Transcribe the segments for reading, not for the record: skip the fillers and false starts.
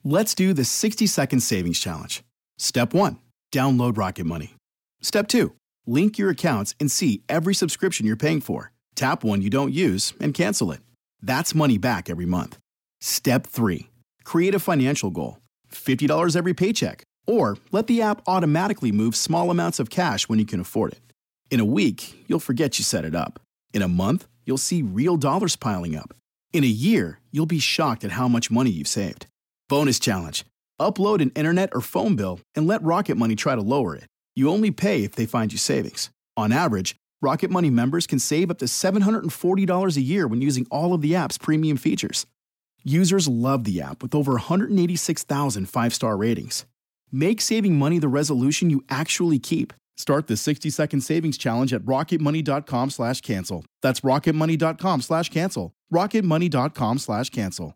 Let's do the 60-second savings challenge. Step 1, download Rocket Money. Step 2, link your accounts and see every subscription you're paying for. Tap one you don't use and cancel it. That's money back every month. Step 3, create a financial goal. $50 every paycheck. Or let the app automatically move small amounts of cash when you can afford it. In a week, you'll forget you set it up. In a month, you'll see real dollars piling up. In a year, you'll be shocked at how much money you've saved. Bonus challenge. Upload an internet or phone bill and let Rocket Money try to lower it. You only pay if they find you savings. On average, Rocket Money members can save up to $740 a year when using all of the app's premium features. Users love the app with over 186,000 five-star ratings. Make saving money the resolution you actually keep. Start the 60-second savings challenge at rocketmoney.com/cancel. That's rocketmoney.com/cancel. rocketmoney.com/cancel.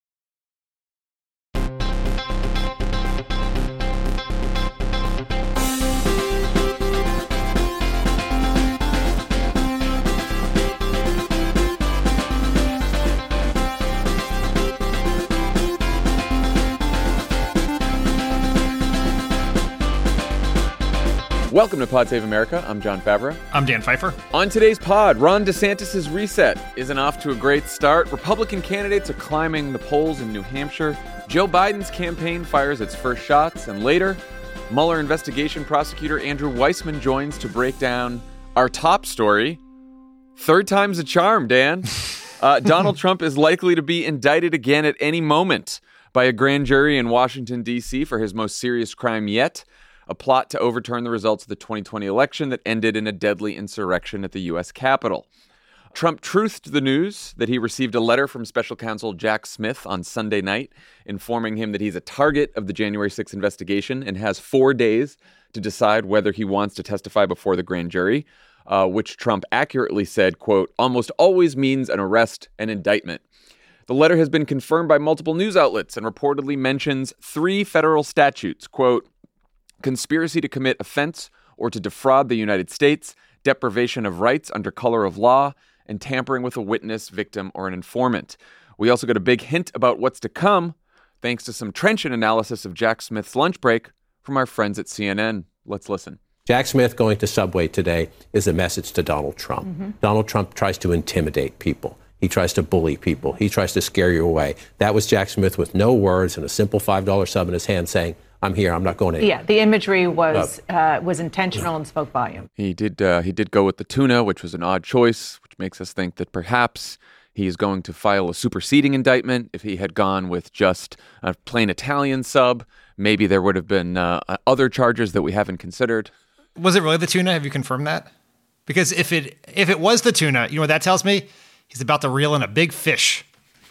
Welcome to Pod Save America. I'm John Favreau. I'm Dan Pfeiffer. On today's pod, Ron DeSantis' reset isn't off to a great start. Republican candidates are climbing the polls in New Hampshire. Joe Biden's campaign fires its first shots. And later, Mueller investigation prosecutor Andrew Weissman joins to break down our top story. Third time's a charm, Dan. Donald Trump is likely to be indicted again at any moment by a grand jury in Washington, D.C. for his most serious crime yet. A plot to overturn the results of the 2020 election that ended in a deadly insurrection at the U.S. Capitol. Trump truthed the news that he received a letter from special counsel Jack Smith on Sunday night, informing him that he's a target of the January 6th investigation and has 4 days to decide whether he wants to testify before the grand jury, which Trump accurately said, quote, almost always means an arrest and indictment. The letter has been confirmed by multiple news outlets and reportedly mentions 3 federal statutes, quote, conspiracy to commit offense or to defraud the United States, deprivation of rights under color of law, and tampering with a witness, victim, or an informant. We also got a big hint about what's to come, thanks to some trenchant analysis of Jack Smith's lunch break from our friends at CNN. Let's listen. Jack Smith going to Subway today is a message to Donald Trump. Mm-hmm. Donald Trump tries to intimidate people. He tries to bully people. He tries to scare you away. That was Jack Smith with no words and a simple $5 sub in his hand saying, I'm here. I'm not going anywhere. Yeah, the imagery was intentional and spoke volume. He did go with the tuna, which was an odd choice, which makes us think that perhaps he's going to file a superseding indictment. If he had gone with just a plain Italian sub, maybe there would have been other charges that we haven't considered. Was it really the tuna? Have you confirmed that? Because if it was the tuna, you know what that tells me? He's about to reel in a big fish.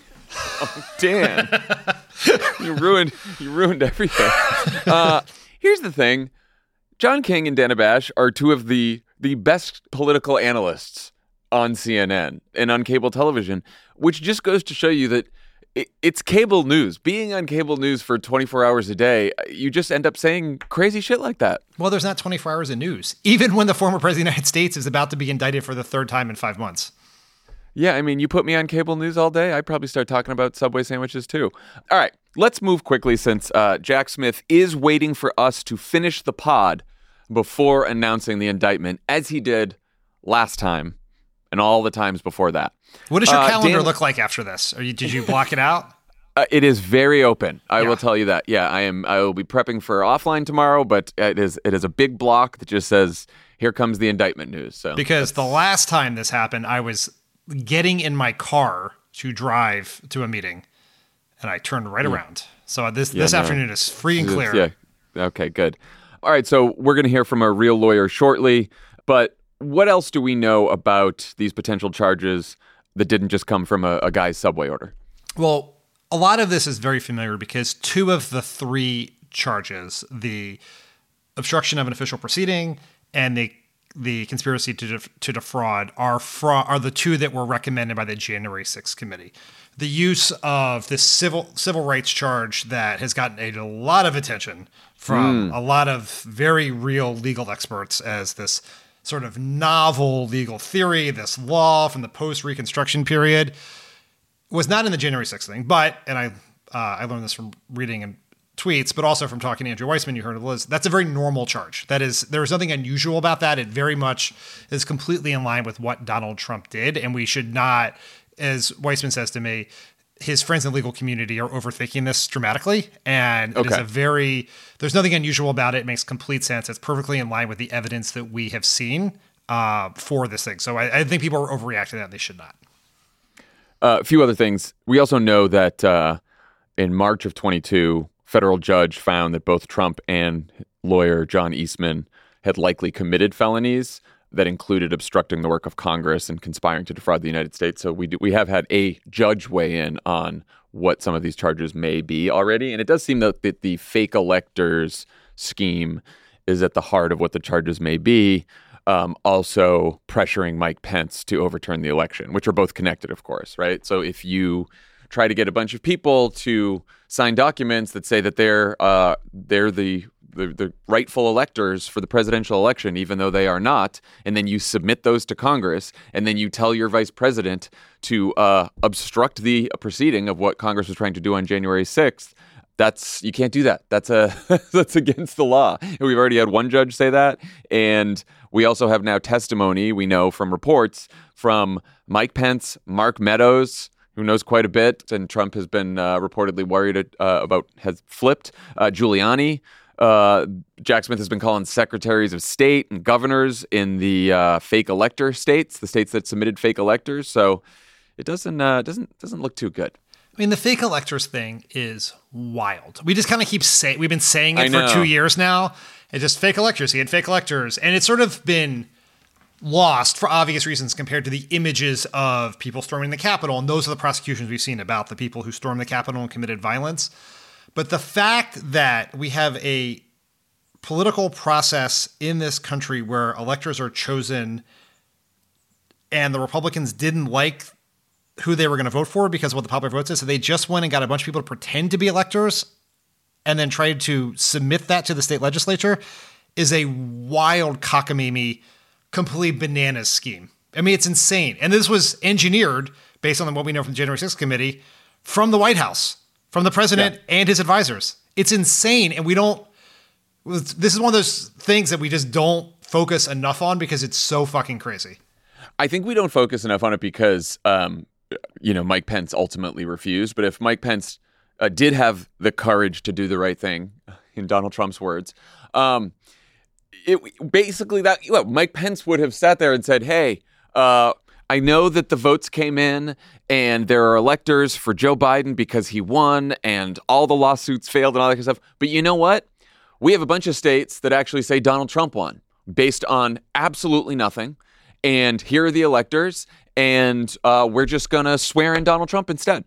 Oh, Dan. You ruined everything. Here's the thing. John King and Dana Bash are two of the best political analysts on CNN and on cable television, which just goes to show you that it's cable news. Being on cable news for 24 hours a day, you just end up saying crazy shit like that. Well, there's not 24 hours of news, even when the former president of the United States is about to be indicted for the third time in 5 months. Yeah, I mean, you put me on cable news all day, I'd probably start talking about Subway sandwiches too. All right, let's move quickly since Jack Smith is waiting for us to finish the pod before announcing the indictment, as he did last time and all the times before that. What does your calendar look like after this? Did you block it out? It is very open. I will tell you that. Yeah, I will be prepping for offline tomorrow, but it is a big block that just says, here comes the indictment news. So because the last time this happened, I was getting in my car to drive to a meeting, and I turned right around. So this afternoon is free and clear. Yeah. Okay, good. All right, so we're going to hear from a real lawyer shortly, but what else do we know about these potential charges that didn't just come from a guy's Subway order? Well, a lot of this is very familiar because 2 of the 3 charges, the obstruction of an official proceeding and the conspiracy to defraud are the 2 that were recommended by the January 6th committee. The use of this civil rights charge that has gotten a lot of attention from a lot of very real legal experts as this sort of novel legal theory, this law from the post-Reconstruction period, was not in the January 6th thing. But, and I learned this from reading and tweets, but also from talking to Andrew Weissman, you heard of Liz. That's a very normal charge. There's nothing unusual about that. It very much is completely in line with what Donald Trump did. And we should not, as Weissman says to me, his friends in the legal community are overthinking this dramatically. And it is there's nothing unusual about it. It makes complete sense. It's perfectly in line with the evidence that we have seen for this thing. So I think people are overreacting to that. They should not. A few other things. We also know that in March of 22, federal judge found that both Trump and lawyer John Eastman had likely committed felonies that included obstructing the work of Congress and conspiring to defraud the United States. So we have had a judge weigh in on what some of these charges may be already. And it does seem that the fake electors scheme is at the heart of what the charges may be. Also pressuring Mike Pence to overturn the election, which are both connected, of course, right? So if you try to get a bunch of people to sign documents that say that they're the rightful electors for the presidential election, even though they are not, and then you submit those to Congress, and then you tell your vice president to obstruct the proceeding of what Congress was trying to do on January 6th, you can't do that. That's against the law. And we've already had one judge say that, and we also have now testimony, we know from reports, from Mike Pence, Mark Meadows, who knows quite a bit, and Trump has been reportedly worried has flipped. Giuliani. Jack Smith has been calling secretaries of state and governors in the fake elector states, the states that submitted fake electors. So it doesn't look too good. I mean, the fake electors thing is wild. We just kind of keep saying, we've been saying it for 2 years now. It's just fake electors. He had fake electors. And it's sort of been lost for obvious reasons compared to the images of people storming the Capitol. And those are the prosecutions we've seen about the people who stormed the Capitol and committed violence. But the fact that we have a political process in this country where electors are chosen and the Republicans didn't like who they were going to vote for because of what the popular vote says, so they just went and got a bunch of people to pretend to be electors and then tried to submit that to the state legislature is a wild cockamamie, complete bananas scheme. I mean, it's insane. And this was engineered based on what we know from the January 6th committee from the White House, from the president and his advisors. It's insane. And this is one of those things that we just don't focus enough on because it's so fucking crazy. I think we don't focus enough on it because, Mike Pence ultimately refused. But if Mike Pence did have the courage to do the right thing, in Donald Trump's words, Mike Pence would have sat there and said, hey, I know that the votes came in and there are electors for Joe Biden because he won and all the lawsuits failed and all that kind of stuff. But you know what? We have a bunch of states that actually say Donald Trump won based on absolutely nothing. And here are the electors, and we're just going to swear in Donald Trump instead.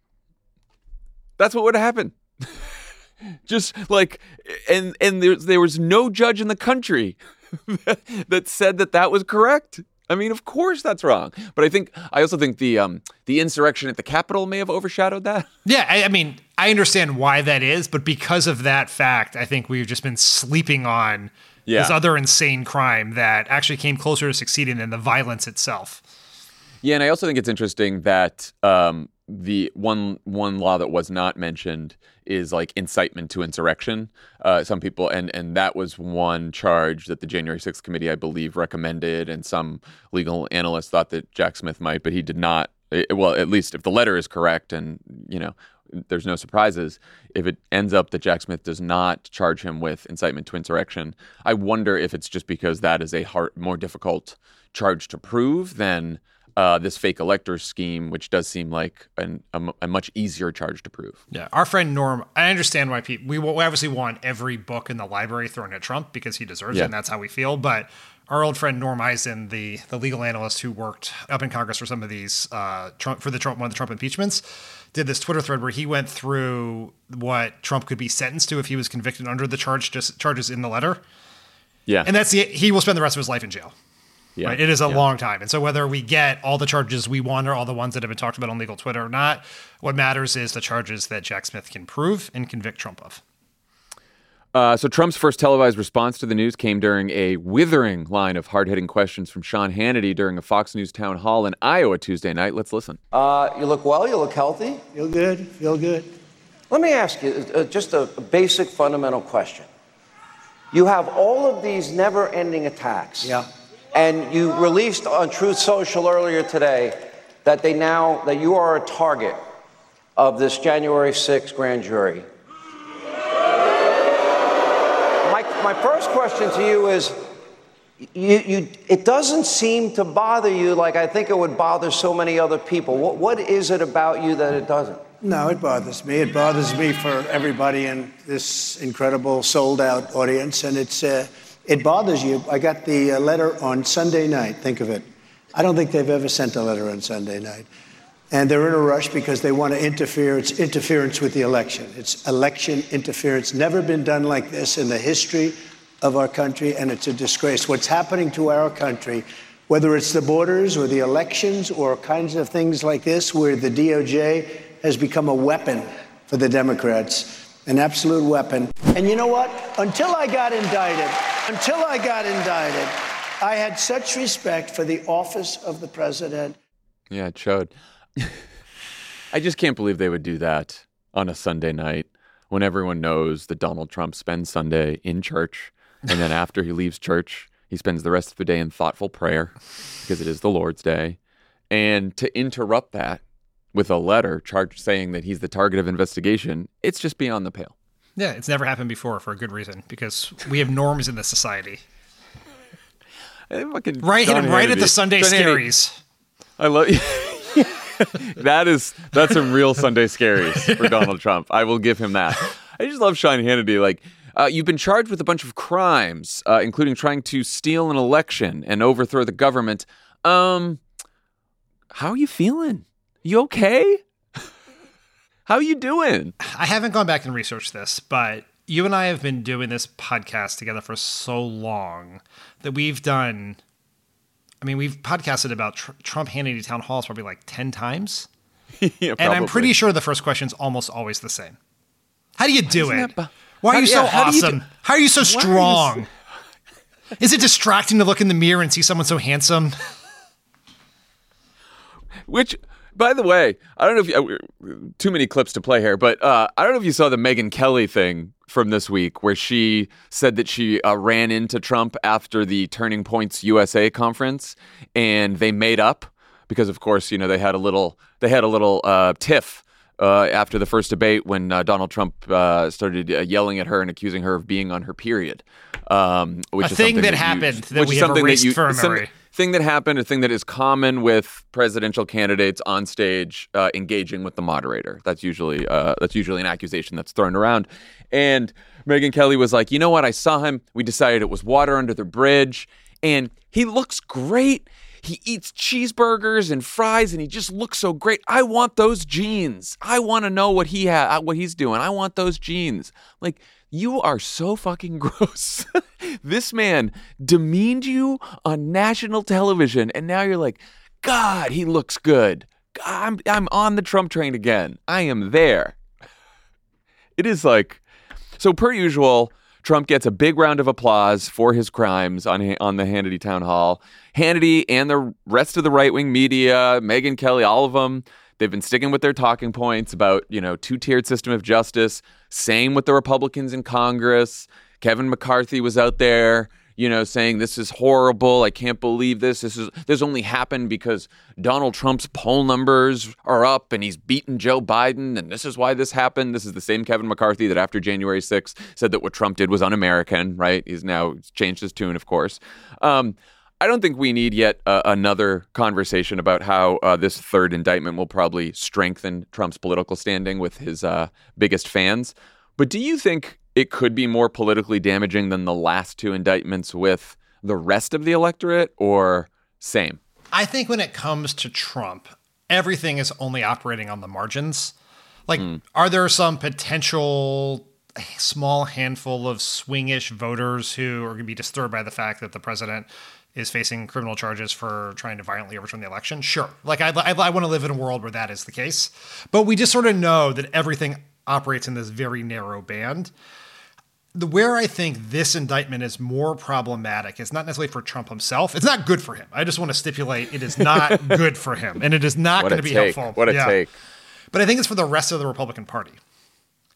That's what would have happened. Just like, and there was no judge in the country that said that was correct. I mean, of course that's wrong. But I also think the insurrection at the Capitol may have overshadowed that. Yeah, I mean, I understand why that is, but because of that fact, I think we've just been sleeping on this other insane crime that actually came closer to succeeding than the violence itself. Yeah, and I also think it's interesting that the one law that was not mentioned is like incitement to insurrection. Some people, and that was one charge that the January 6th committee, I believe, recommended, and some legal analysts thought that Jack Smith might, but he did not. Well, at least if the letter is correct, and there's no surprises, if it ends up that Jack Smith does not charge him with incitement to insurrection, I wonder if it's just because that is a more difficult charge to prove than this fake elector scheme, which does seem like a much easier charge to prove. Yeah, our friend Norm, I understand why we obviously want every book in the library thrown at Trump because he deserves it, and that's how we feel. But our old friend Norm Eisen, the legal analyst who worked up in Congress for some of these one of the Trump impeachments, did this Twitter thread where he went through what Trump could be sentenced to if he was convicted under the charges in the letter. Yeah, and he will spend the rest of his life in jail. Yeah. Right? It is a long time. And so whether we get all the charges we want or all the ones that have been talked about on legal Twitter or not, what matters is the charges that Jack Smith can prove and convict Trump of. So Trump's first televised response to the news came during a withering line of hard-hitting questions from Sean Hannity during a Fox News town hall in Iowa Tuesday night. Let's listen. You look well. You look healthy. Feel good. Let me ask you just a basic fundamental question. You have all of these never-ending attacks. Yeah. And you released on Truth Social earlier today that you are a target of this January 6th grand jury. My first question to you is, it doesn't seem to bother you like I think it would bother so many other people. What is it about you that it doesn't? No, it bothers me. It bothers me for everybody in this incredible sold-out audience, and it bothers you. I got the letter on Sunday night. Think of it. I don't think they've ever sent a letter on Sunday night. And they're in a rush because they want to interfere. It's interference with the election. It's election interference. Never been done like this in the history of our country, and it's a disgrace. What's happening to our country, whether it's the borders or the elections or kinds of things like this, where the DOJ has become a weapon for the Democrats, an absolute weapon. And you know what? Until I got indicted, I had such respect for the office of the president. Yeah, it showed. I just can't believe they would do that on a Sunday night when everyone knows that Donald Trump spends Sunday in church. And then after he leaves church, he spends the rest of the day in thoughtful prayer because it is the Lord's Day. And to interrupt that with a letter saying that he's the target of investigation, it's just beyond the pale. Yeah, it's never happened before for a good reason, because we have norms in this society. Right, hit him right at the Sunday scaries. I love you. That's some real Sunday scaries for Donald Trump. I will give him that. I just love Sean Hannity. Like, you've been charged with a bunch of crimes, including trying to steal an election and overthrow the government. How are you feeling? You okay? How you doing? I haven't gone back and researched this, but you and I have been doing this podcast together for so long that we've podcasted about Trump Hannity town halls probably like 10 times. Yeah, and I'm pretty sure the first question's almost always the same. How do you do it? Why are you so awesome? How are you so strong? Is it distracting to look in the mirror and see someone so handsome? Which, by the way, I don't know if too many clips to play here, but I don't know if you saw the Megyn Kelly thing from this week where she said that she ran into Trump after the Turning Points USA conference and they made up because, of course, you know, they had a little tiff after the first debate when Donald Trump started yelling at her and accusing her of being on her period. Which is thing that happened that we have erased for a memory. Thing that happened, a thing that is common with presidential candidates on stage engaging with the moderator. That's usually an accusation that's thrown around. And Megyn Kelly was like, you know what? I saw him. We decided it was water under the bridge. And he looks great. He eats cheeseburgers and fries, and he just looks so great. I want those genes. I want to know what he's doing. I want those genes. Like, you are so fucking gross. This man demeaned you on national television, and now you're like, God, he looks good. I'm on the Trump train again. I am there. It is like, so per usual, Trump gets a big round of applause for his crimes on the Hannity town hall. Hannity and the rest of the right-wing media, Megyn Kelly, all of them, they've been sticking with their talking points about, you know, two-tiered system of justice. Same with the Republicans in Congress. Kevin McCarthy was out there, you know, saying this is horrible. I can't believe this. This only happened because Donald Trump's poll numbers are up and he's beaten Joe Biden, and this is why this happened. This is the same Kevin McCarthy that after January 6th said that what Trump did was un-American, right? He's now changed his tune, of course. I don't think we need yet another conversation about how this third indictment will probably strengthen Trump's political standing with his biggest fans. But do you think it could be more politically damaging than the last two indictments with the rest of the electorate, or same? I think when it comes to Trump, everything is only operating on the margins. Like, are there some potential small handful of swingish voters who are going to be disturbed by the fact that the president is facing criminal charges for trying to violently overturn the election? Sure. Like, I want to live in a world where that is the case. But we just sort of know that everything operates in this very narrow band. Where I think this indictment is more problematic is not necessarily for Trump himself. It's not good for him. I just want to stipulate it is not good for him. And it is not going to be helpful. What a take. But I think it's for the rest of the Republican Party.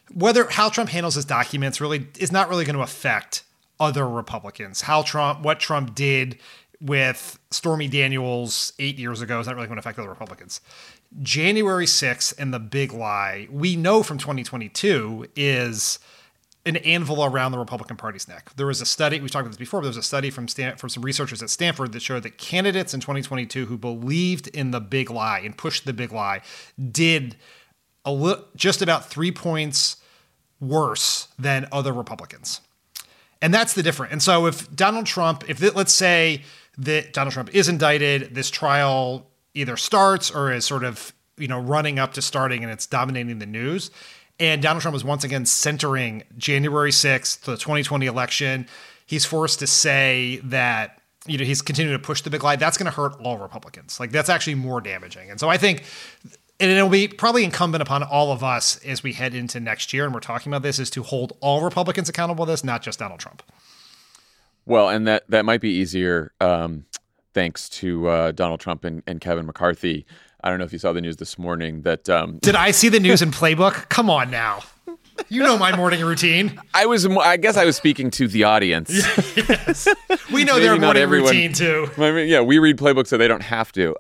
how Trump handles his documents really is not really going to affect other Republicans. What Trump did with Stormy Daniels 8 years ago is not really going to affect other Republicans. January 6th and the big lie, we know from 2022, is an anvil around the Republican Party's neck. There was a study, we've talked about this before, but there was a study from some researchers at Stanford that showed that candidates in 2022 who believed in the big lie and pushed the big lie did just about 3 points worse than other Republicans. And that's the difference. And so if Donald Trump, let's say that Donald Trump is indicted, this trial either starts or is sort of, running up to starting and it's dominating the news. And Donald Trump is once again centering January 6th, the 2020 election. He's forced to say that, he's continuing to push the big lie. That's going to hurt all Republicans. Like, that's actually more damaging. And so I think, and it'll be probably incumbent upon all of us as we head into next year, and we're talking about this, is to hold all Republicans accountable to this, not just Donald Trump. Well, and that might be easier thanks to Donald Trump and Kevin McCarthy. I don't know if you saw the news this morning that... Did I see the news in Playbook? Come on now. You know my morning routine. I guess I was speaking to the audience. Yes. We know their morning routine too. Yeah, we read Playbook so they don't have to.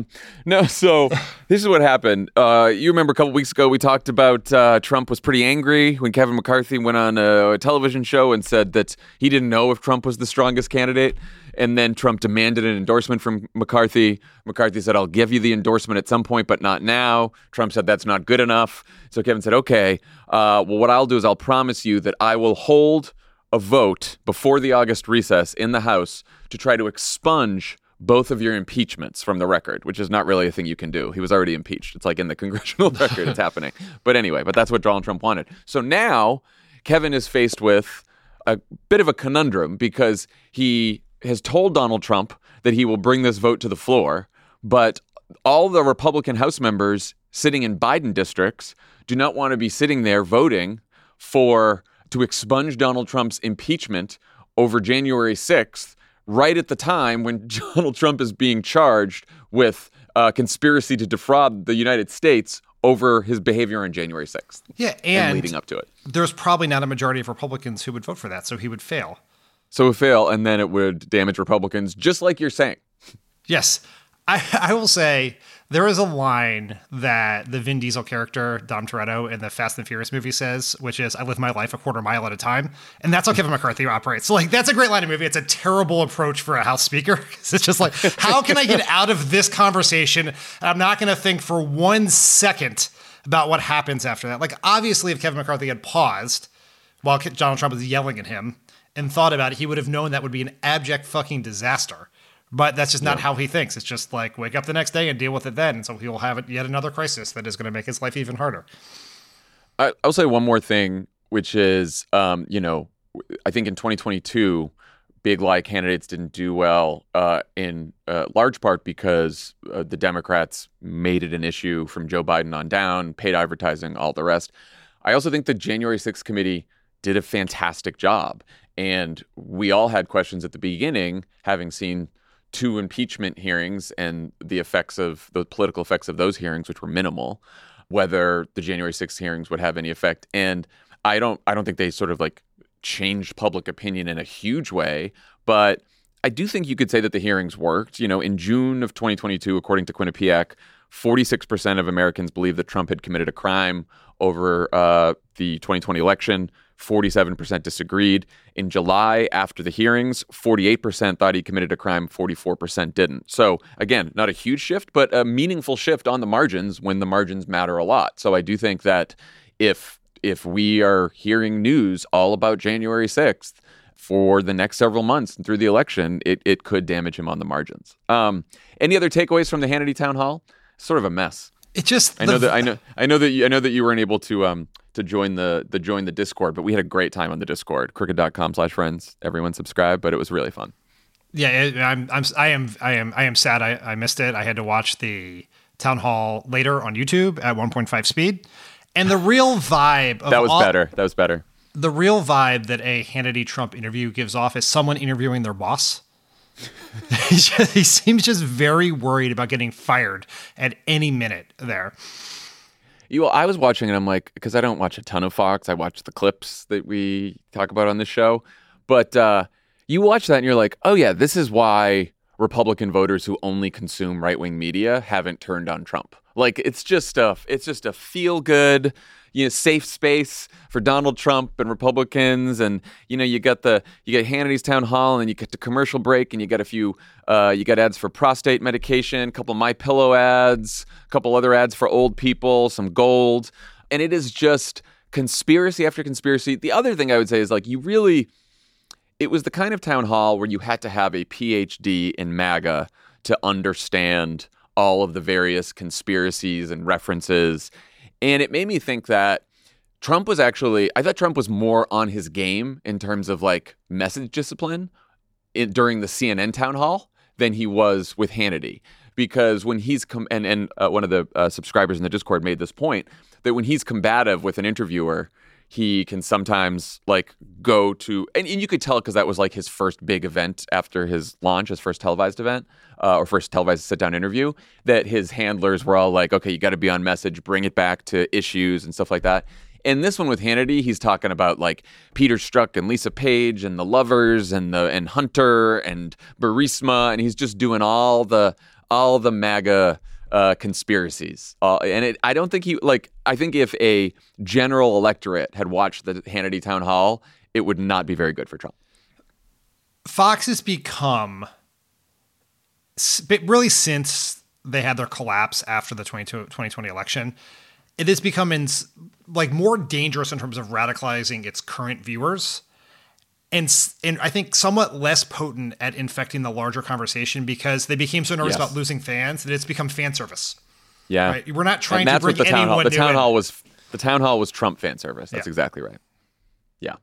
So this is what happened. You remember a couple weeks ago we talked about Trump was pretty angry when Kevin McCarthy went on a television show and said that he didn't know if Trump was the strongest candidate. And then Trump demanded an endorsement from McCarthy. McCarthy said, I'll give you the endorsement at some point, but not now. Trump said, that's not good enough. So Kevin said, okay, well, what I'll do is I'll promise you that I will hold a vote before the August recess in the House to try to expunge both of your impeachments from the record, which is not really a thing you can do. He was already impeached. It's like in the congressional record, it's happening. But anyway, that's what Donald Trump wanted. So now Kevin is faced with a bit of a conundrum because he has told Donald Trump that he will bring this vote to the floor, but all the Republican House members sitting in Biden districts do not want to be sitting there voting to expunge Donald Trump's impeachment over January 6th, right at the time when Donald Trump is being charged with conspiracy to defraud the United States over his behavior on January 6th. Yeah, and leading up to it. There's probably not a majority of Republicans who would vote for that, so he would fail. So it would fail, and then it would damage Republicans, just like you're saying. Yes. I will say there is a line that the Vin Diesel character, Dom Toretto, in the Fast and Furious movie says, which is, I live my life a quarter mile at a time. And that's how Kevin McCarthy operates. So, that's a great line of movie. It's a terrible approach for a House Speaker. It's just like, how can I get out of this conversation? And I'm not going to think for 1 second about what happens after that. Like, obviously, if Kevin McCarthy had paused while Donald Trump was yelling at him and thought about it, he would have known that would be an abject fucking disaster. But that's just not how he thinks. It's just like, wake up the next day and deal with it then. And so he'll have yet another crisis that is going to make his life even harder. I'll say one more thing, which is, I think in 2022, big lie candidates didn't do well in large part because the Democrats made it an issue from Joe Biden on down, paid advertising, all the rest. I also think the January 6th committee did a fantastic job. And we all had questions at the beginning, having seen 2 impeachment hearings and the political effects of those hearings, which were minimal, whether the January 6th hearings would have any effect. And I don't think they sort of changed public opinion in a huge way, but I do think you could say that the hearings worked. In June of 2022, according to Quinnipiac, 46% of Americans believe that Trump had committed a crime over the 2020 election. 47% disagreed. In July, after the hearings, 48% thought he committed a crime, 44% didn't. So again, not a huge shift, but a meaningful shift on the margins when the margins matter a lot. So I do think that if we are hearing news all about January 6th for the next several months and through the election, it could damage him on the margins. Any other takeaways from the Hannity town hall? Sort of a mess. It just I know that you weren't able to join the Discord, but we had a great time on the Discord. Crooked.com/friends. Everyone subscribe, but it was really fun. Yeah, I am sad I missed it. I had to watch the town hall later on YouTube at 1.5 speed, and the real vibe of that was better. The real vibe that a Hannity Trump interview gives off is someone interviewing their boss. He seems just very worried about getting fired at any minute there. I was watching and I'm like, because I don't watch a ton of Fox. I watch the clips that we talk about on this show. But you watch that and you're like, oh yeah, this is why Republican voters who only consume right-wing media haven't turned on Trump. Like it's just a feel-good, safe space for Donald Trump and Republicans, and you get Hannity's town hall, and then you get the commercial break, and you got ads for prostate medication, a couple MyPillow ads, a couple other ads for old people, some gold, and it is just conspiracy after conspiracy. The other thing I would say is it was the kind of town hall where you had to have a PhD in MAGA to understand all of the various conspiracies and references. And it made me think that I thought Trump was more on his game in terms of message discipline during the CNN town hall than he was with Hannity. Because when he's one of the subscribers in the Discord made this point that when he's combative with an interviewer, he can sometimes go to, and you could tell because that was his first big event after his launch, his first televised event or first televised sit-down interview, that his handlers were all like, okay, you got to be on message, bring it back to issues and stuff like that. And this one with Hannity, he's talking about Peter Strzok and Lisa Page and the Lovers and Hunter and Burisma, and he's just doing all the MAGA conspiracies. I don't think I think if a general electorate had watched the Hannity town hall, it would not be very good for Trump. Fox has become, really since they had their collapse after the 2020 election, it has become more dangerous in terms of radicalizing its current viewers. And I think somewhat less potent at infecting the larger conversation because they became so nervous about losing fans that it's become fan service. Yeah, right? We're not trying to bring anyone new. The town hall was Trump fan service. That's exactly right. Yeah.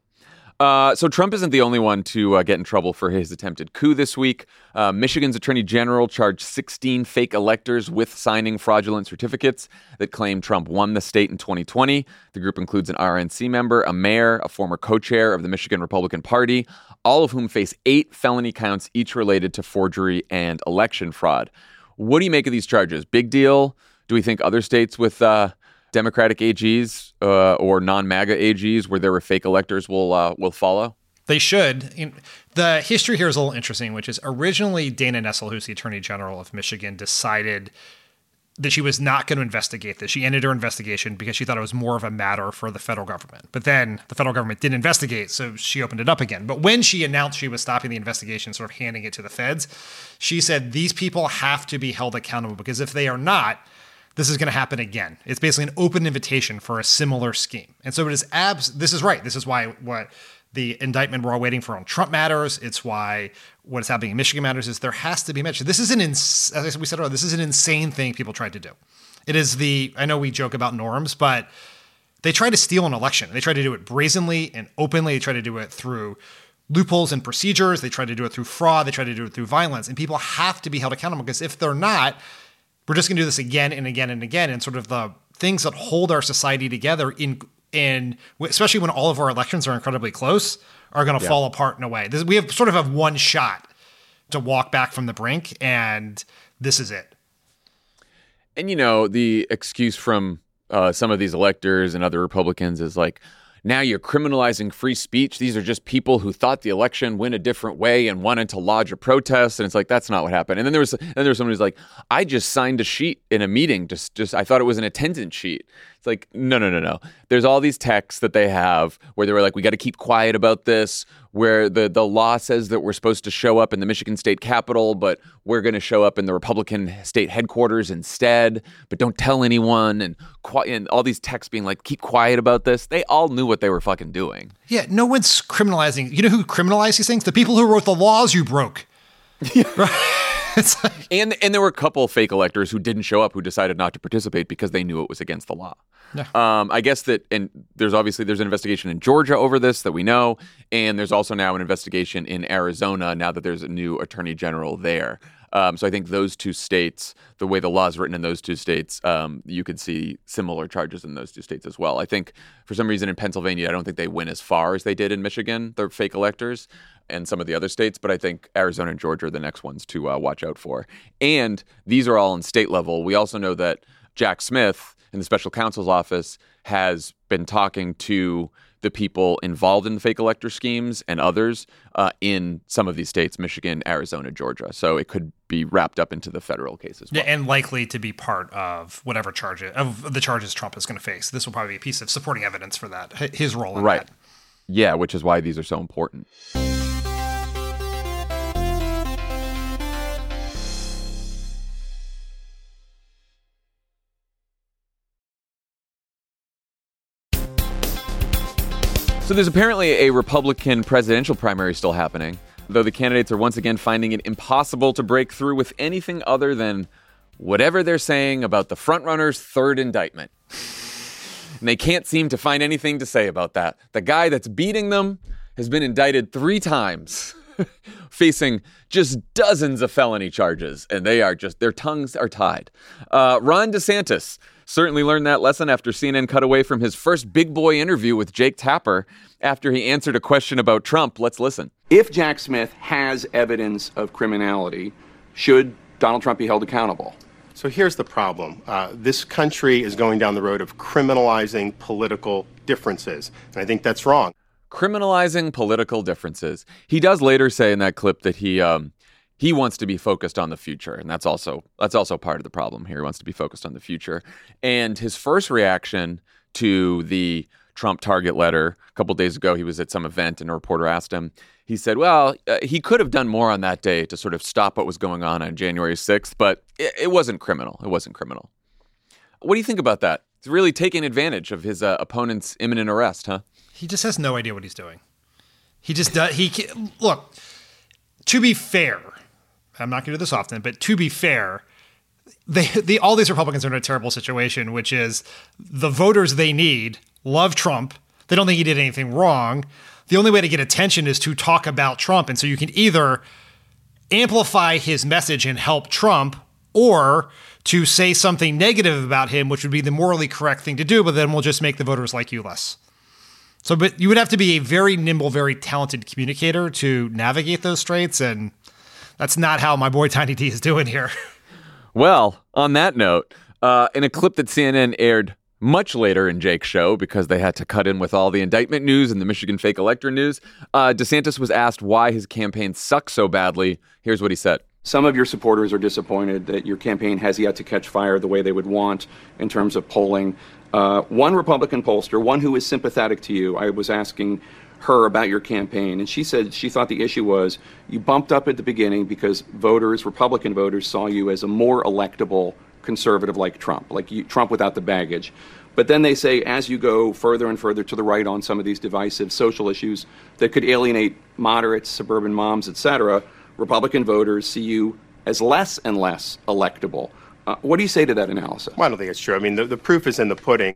So Trump isn't the only one to get in trouble for his attempted coup this week. Michigan's attorney general charged 16 fake electors with signing fraudulent certificates that claim Trump won the state in 2020. The group includes an RNC member, a mayor, a former co-chair of the Michigan Republican Party, all of whom face 8 felony counts, each related to forgery and election fraud. What do you make of these charges? Big deal? Do we think other states with Democratic AGs or non-MAGA AGs where there were fake electors will follow? They should. The history here is a little interesting, which is originally Dana Nessel, who's the Attorney General of Michigan, decided that she was not going to investigate this. She ended her investigation because she thought it was more of a matter for the federal government. But then the federal government didn't investigate, so she opened it up again. But when she announced she was stopping the investigation, sort of handing it to the feds, she said these people have to be held accountable because if they are not, this is going to happen again. It's basically an open invitation for a similar scheme. And so it is this is right. This is why what the indictment we're all waiting for on Trump matters. It's why what is happening in Michigan matters is there has to be mention. This is as we said earlier, this is an insane thing people tried to do. It is I know we joke about norms, but they tried to steal an election. They tried to do it brazenly and openly. They tried to do it through loopholes and procedures. They tried to do it through fraud. They tried to do it through violence. And people have to be held accountable because if they're not, we're just going to do this again and again and again. And sort of the things that hold our society together especially when all of our elections are incredibly close, are going to fall apart in a way. We have one shot to walk back from the brink, and this is it. And, the excuse from some of these electors and other Republicans is now you're criminalizing free speech. These are just people who thought the election went a different way and wanted to lodge a protest. And it's that's not what happened. And then there was someone who's like, I just signed a sheet in a meeting. Just I thought it was an attendance sheet. It's no. There's all these texts that they have where they were we got to keep quiet about this, where the law says that we're supposed to show up in the Michigan State Capitol, but we're going to show up in the Republican state headquarters instead, but don't tell anyone. And all these texts being keep quiet about this. They all knew what they were fucking doing. Yeah, no one's criminalizing. You know who criminalized these things? The people who wrote the laws you broke. Yeah. Right? And there were a couple fake electors who didn't show up who decided not to participate because they knew it was against the law. Yeah. I guess and there's an investigation in Georgia over this that we know, and there's also now an investigation in Arizona now that there's a new attorney general there. So I think those two states, the way the law is written in those two states, you could see similar charges in those two states as well. I think for some reason in Pennsylvania, I don't think they went as far as they did in Michigan, the fake electors, and some of the other states. But I think Arizona and Georgia are the next ones to watch out for. And these are all in state level. We also know that Jack Smith in the special counsel's office has been talking to the people involved in the fake elector schemes and others in some of these states, Michigan, Arizona, Georgia. So it could be wrapped up into the federal case as well. Yeah, and likely to be part of whatever of the charges Trump is going to face. This will probably be a piece of supporting evidence for that, his role in that. Yeah, which is why these are so important. So there's apparently a Republican presidential primary still happening, though the candidates are once again finding it impossible to break through with anything other than whatever they're saying about the frontrunner's third indictment. And they can't seem to find anything to say about that. The guy that's beating them has been indicted 3 times, facing just dozens of felony charges, and their tongues are tied. Ron DeSantis certainly learned that lesson after CNN cut away from his first big boy interview with Jake Tapper after he answered a question about Trump. Let's listen. If Jack Smith has evidence of criminality, should Donald Trump be held accountable? So here's the problem. This country is going down the road of criminalizing political differences, and I think that's wrong. Criminalizing political differences. He does later say in that clip that he wants to be focused on the future, and that's also part of the problem here. He wants to be focused on the future. And his first reaction to the Trump target letter a couple days ago, he was at some event and a reporter asked him, he said, well, he could have done more on that day to sort of stop what was going on January 6th, but it wasn't criminal. It wasn't criminal. What do you think about that? He's really taking advantage of his opponent's imminent arrest, huh? He just has no idea what he's doing. He just does. Look, to be fair, I'm not going to do this often, but to be fair, all these Republicans are in a terrible situation, which is the voters they need love Trump. They don't think he did anything wrong. The only way to get attention is to talk about Trump. And so you can either amplify his message and help Trump, or to say something negative about him, which would be the morally correct thing to do, but then we'll just make the voters like you less. So, but you would have to be a very nimble, very talented communicator to navigate those straits, and that's not how my boy Tiny D is doing here. Well, on that note, in a clip that CNN aired much later in Jake's show, because they had to cut in with all the indictment news and the Michigan fake elector news, DeSantis was asked why his campaign sucks so badly. Here's what he said. Some of your supporters are disappointed that your campaign has yet to catch fire the way they would want in terms of polling. One Republican pollster, one who is sympathetic to you, I was asking her about your campaign, and she said she thought the issue was you bumped up at the beginning because Republican voters, saw you as a more electable conservative like Trump, Trump without the baggage. But then they say as you go further and further to the right on some of these divisive social issues that could alienate moderates, suburban moms, etc., Republican voters see you as less and less electable. What do you say to that analysis? Well, I don't think it's true. I mean, the proof is in the pudding.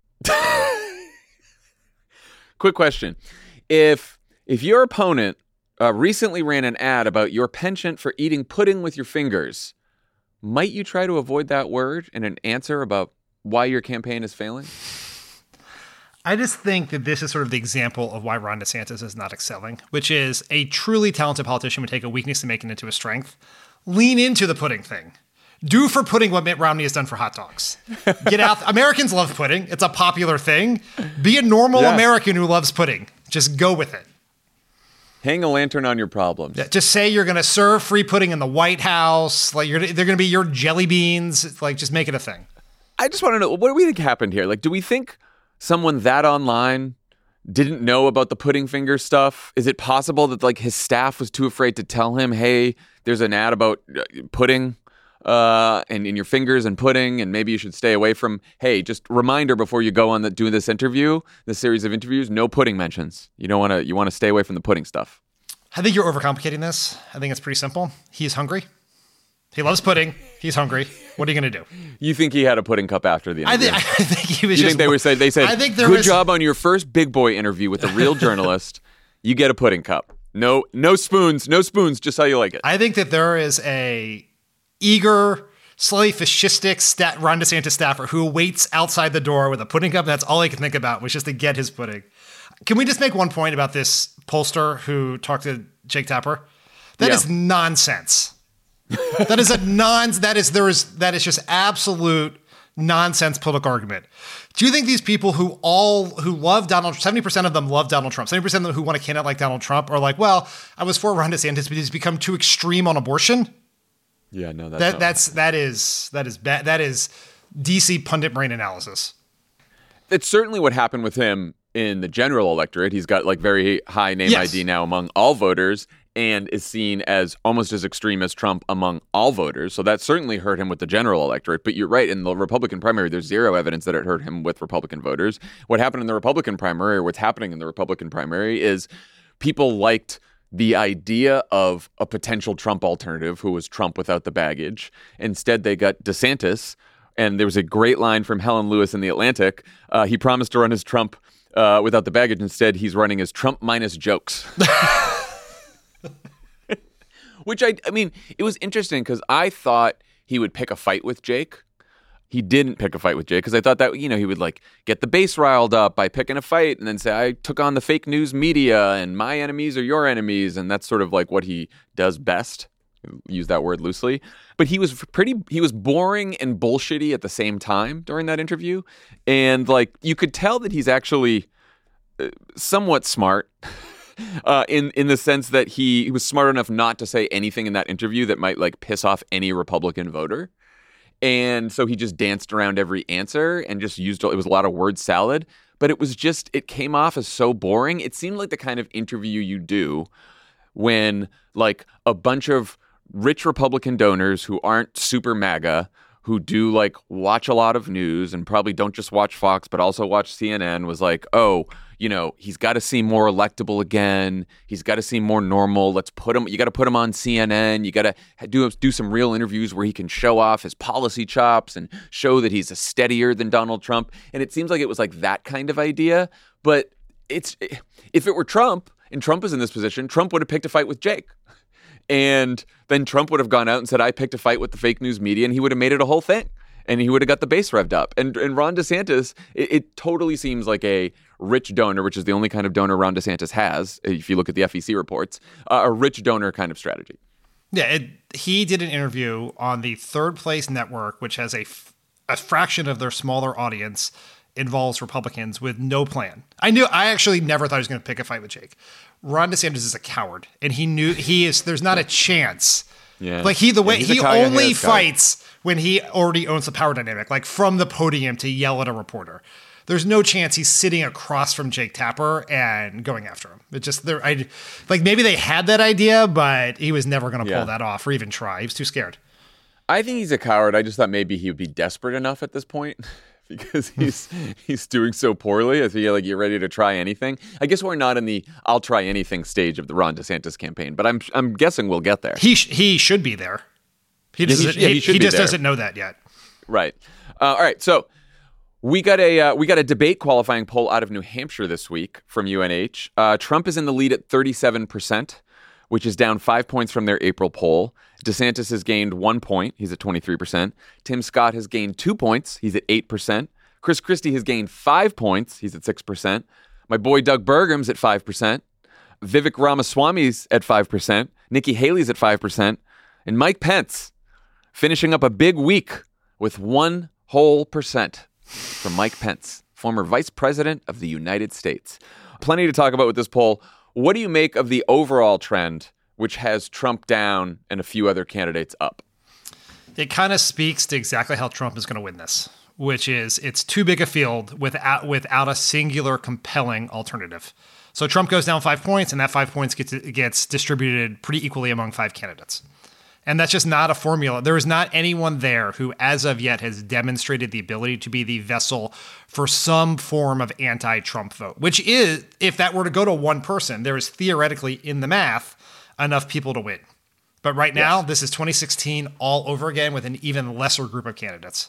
Quick question. If your opponent recently ran an ad about your penchant for eating pudding with your fingers, might you try to avoid that word in an answer about why your campaign is failing? I just think that this is sort of the example of why Ron DeSantis is not excelling, which is a truly talented politician would take a weakness and make it into a strength. Lean into the pudding thing. Do for pudding what Mitt Romney has done for hot dogs. Get out. Americans love pudding. It's a popular thing. Be a normal American who loves pudding. Just go with it. Hang a lantern on your problems. Yeah, just say you're going to serve free pudding in the White House. They're going to be your jelly beans. Just make it a thing. I just want to know, what do we think happened here? Do we think someone that online didn't know about the pudding finger stuff? Is it possible that his staff was too afraid to tell him, hey, there's an ad about pudding and in your fingers and pudding, and maybe you should stay away from, hey, just reminder before you go on do this interview, this series of interviews, no pudding mentions. You want to stay away from the pudding stuff. I think you're overcomplicating this. I think it's pretty simple. He's hungry. He loves pudding. He's hungry. What are you going to do? You think he had a pudding cup after the interview? I think he was. You think they said, I think good job on your first big boy interview with a real journalist. You get a pudding cup. No spoons. No spoons. Just how you like it. I think that there is a eager, slightly fascistic Ron DeSantis staffer who waits outside the door with a pudding cup. That's all he can think about was just to get his pudding. Can we just make one point about this pollster who talked to Jake Tapper? That is nonsense. That is just absolute nonsense political argument. Do you think these people who love Donald, 70% of them love Donald Trump, 70% of them who want a candidate like Donald Trump are like, well, I was for Ron DeSantis, but he's become too extreme on abortion? Yeah, no, that is bad. That is DC pundit brain analysis. It's certainly what happened with him in the general electorate. He's got like very high name ID now among all voters and is seen as almost as extreme as Trump among all voters. So that certainly hurt him with the general electorate. But you're right, in the Republican primary, there's zero evidence that it hurt him with Republican voters. What happened in the Republican primary, or what's happening in the Republican primary, is people liked the idea of a potential Trump alternative who was Trump without the baggage. Instead, they got DeSantis. And there was a great line from Helen Lewis in The Atlantic. He promised to run as Trump without the baggage. Instead, he's running as Trump minus jokes. Which, I mean, it was interesting because I thought he would pick a fight with Jake. He didn't pick a fight with Jake because I thought that, you know, he would like get the base riled up by picking a fight and then say, I took on the fake news media and my enemies are your enemies. And that's sort of like what he does best. Use that word loosely. But he was boring and bullshitty at the same time during that interview. And like, you could tell that he's actually somewhat smart in the sense that he was smart enough not to say anything in that interview that might like piss off any Republican voter. And so he just danced around every answer and just it was a lot of word salad, but it came off as so boring. It seemed like the kind of interview you do when like a bunch of rich Republican donors who aren't super MAGA, who do like watch a lot of news and probably don't just watch Fox, but also watch CNN, was like, oh, you know, he's got to seem more electable again. He's got to seem more normal. You got to put him on CNN. You got to do some real interviews where he can show off his policy chops and show that he's a steadier than Donald Trump. And it seems like it was like that kind of idea. But if it were Trump and Trump is in this position, Trump would have picked a fight with Jake. And then Trump would have gone out and said, I picked a fight with the fake news media, and he would have made it a whole thing. And he would have got the base revved up. And Ron DeSantis, it totally seems like a rich donor, which is the only kind of donor Ron DeSantis has, if you look at the FEC reports, a rich donor kind of strategy. Yeah, he did an interview on the Third Place Network, which has a fraction of their smaller audience involves Republicans with no plan. I actually never thought he was going to pick a fight with Jake. Ron DeSantis is a coward, and he knew there's not a chance. Yeah. Like he only fights when he already owns the power dynamic, like from the podium to yell at a reporter. There's no chance he's sitting across from Jake Tapper and going after him. It just maybe they had that idea, but he was never going to pull that off or even try. He was too scared. I think he's a coward. I just thought maybe he would be desperate enough at this point because he's doing so poorly. I feel like you're ready to try anything. I guess we're not in the I'll try anything stage of the Ron DeSantis campaign, but I'm guessing we'll get there. He should be there. He just doesn't know that yet. Right. All right. So we got a debate qualifying poll out of New Hampshire this week from UNH. Trump is in the lead at 37%, which is down 5 points from their April poll. DeSantis has gained 1 point. He's at 23%. Tim Scott has gained 2 points. He's at 8%. Chris Christie has gained 5 points. He's at 6%. My boy Doug Burgum's at 5%. Vivek Ramaswamy's at 5%. Nikki Haley's at 5%. And Mike Pence finishing up a big week with 1 whole percent from Mike Pence, former Vice President of the United States. Plenty to talk about with this poll. What do you make of the overall trend, which has Trump down and a few other candidates up? It kind of speaks to exactly how Trump is going to win this, which is it's too big a field without a singular compelling alternative. So Trump goes down 5 points, and that 5 points gets distributed pretty equally among 5 candidates. And that's just not a formula. There is not anyone there who, as of yet, has demonstrated the ability to be the vessel for some form of anti-Trump vote, which is, if that were to go to one person, there is theoretically, in the math, enough people to win. But right now, This is 2016 all over again with an even lesser group of candidates.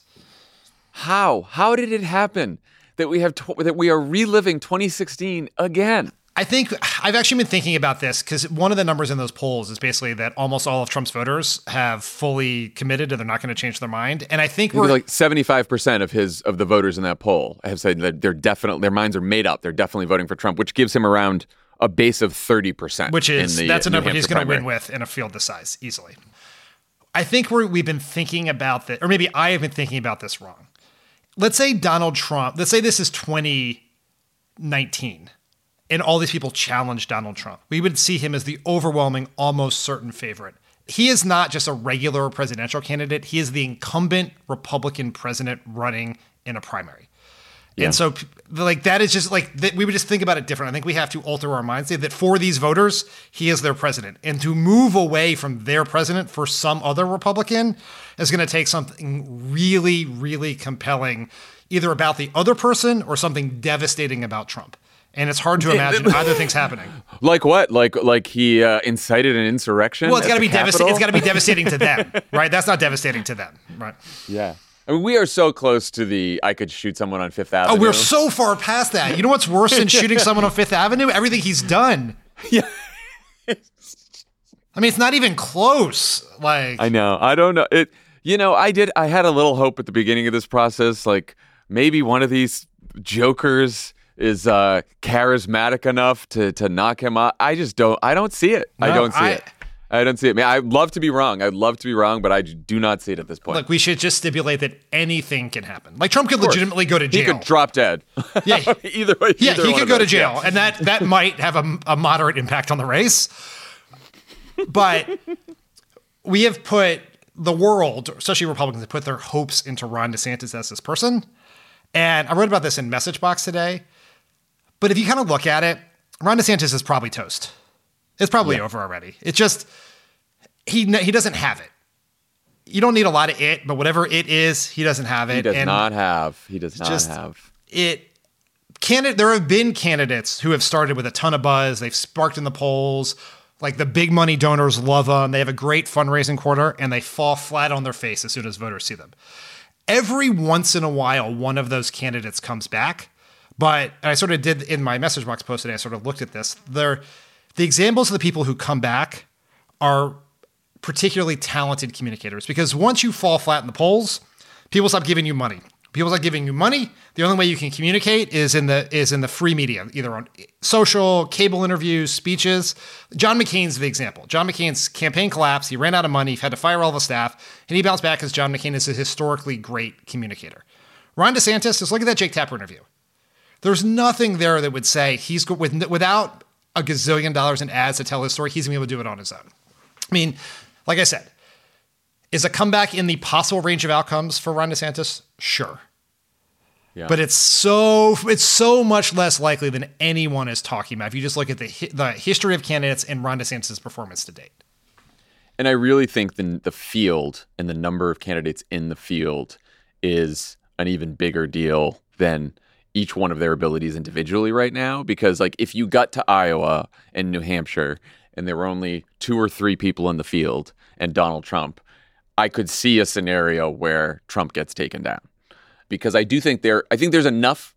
How did it happen that we are reliving 2016 again? I think I've actually been thinking about this because one of the numbers in those polls is basically that almost all of Trump's voters have fully committed and they're not going to change their mind. And I think we're like 75% of the voters in that poll have said that their minds are made up. They're definitely voting for Trump, which gives him around a base of 30%. Which is that's a number he's going to win with in a field this size easily. I think we've been thinking about that, or maybe I have been thinking about this wrong. let's say Donald Trump, let's say this is 2019 and all these people challenge Donald Trump. We would see him as the overwhelming, almost certain favorite. He is not just a regular presidential candidate. He is the incumbent Republican president running in a primary. Yeah. And so like that is just like we would just think about it different. I think we have to alter our mindset that for these voters, he is their president. And to move away from their president for some other Republican is going to take something really, really compelling, either about the other person or something devastating about Trump. And it's hard to imagine either thing's happening. Like what? Like he incited an insurrection? Well, it's got to be devastating. It's got to be devastating to them, right? That's not devastating to them, right? Yeah. I mean, we are so close to the I could shoot someone on Fifth Avenue. Oh, we're so far past that. You know what's worse than shooting someone on Fifth Avenue? Everything he's done. Yeah. I mean, it's not even close. Like I know. I don't know. I had a little hope at the beginning of this process. Like maybe one of these jokers is charismatic enough to knock him out. I don't see it. No, I don't see it. I don't see it. I mean, I'd love to be wrong. But I do not see it at this point. Look, we should just stipulate that anything can happen. Like Trump could legitimately go to jail. He could drop dead. Yeah, either way. Yeah, he could go to jail, and that might have a moderate impact on the race. But we have put the world, especially Republicans, have put their hopes into Ron DeSantis as this person. And I wrote about this in Messagebox today. But if you kind of look at it, Ron DeSantis is probably toast. It's probably over already. It's just, he doesn't have it. You don't need a lot of it, but whatever it is, he doesn't have it. He does not have. It. There have been candidates who have started with a ton of buzz. They've sparked in the polls. Like the big money donors love them. They have a great fundraising quarter, and they fall flat on their face as soon as voters see them. Every once in a while, one of those candidates comes back. But I sort of did in my Messagebox post today, I sort of looked at this. The examples of the people who come back are particularly talented communicators because once you fall flat in the polls, people stop giving you money. People stop giving you money. The only way you can communicate is in the free media, either on social, cable interviews, speeches. John McCain's the example. John McCain's campaign collapsed. He ran out of money. He had to fire all the staff, and he bounced back because John McCain is a historically great communicator. Ron DeSantis, just look at that Jake Tapper interview. There's nothing there that would say he's without a gazillion dollars in ads to tell his story, he's going to be able to do it on his own. I mean, like I said, is a comeback in the possible range of outcomes for Ron DeSantis? Sure. Yeah. But it's so much less likely than anyone is talking about if you just look at the history of candidates and Ron DeSantis' performance to date. And I really think the field and the number of candidates in the field is an even bigger deal than each one of their abilities individually right now, because like if you got to Iowa and New Hampshire and there were only 2 or 3 people in the field and Donald Trump, I could see a scenario where Trump gets taken down, because I think there are enough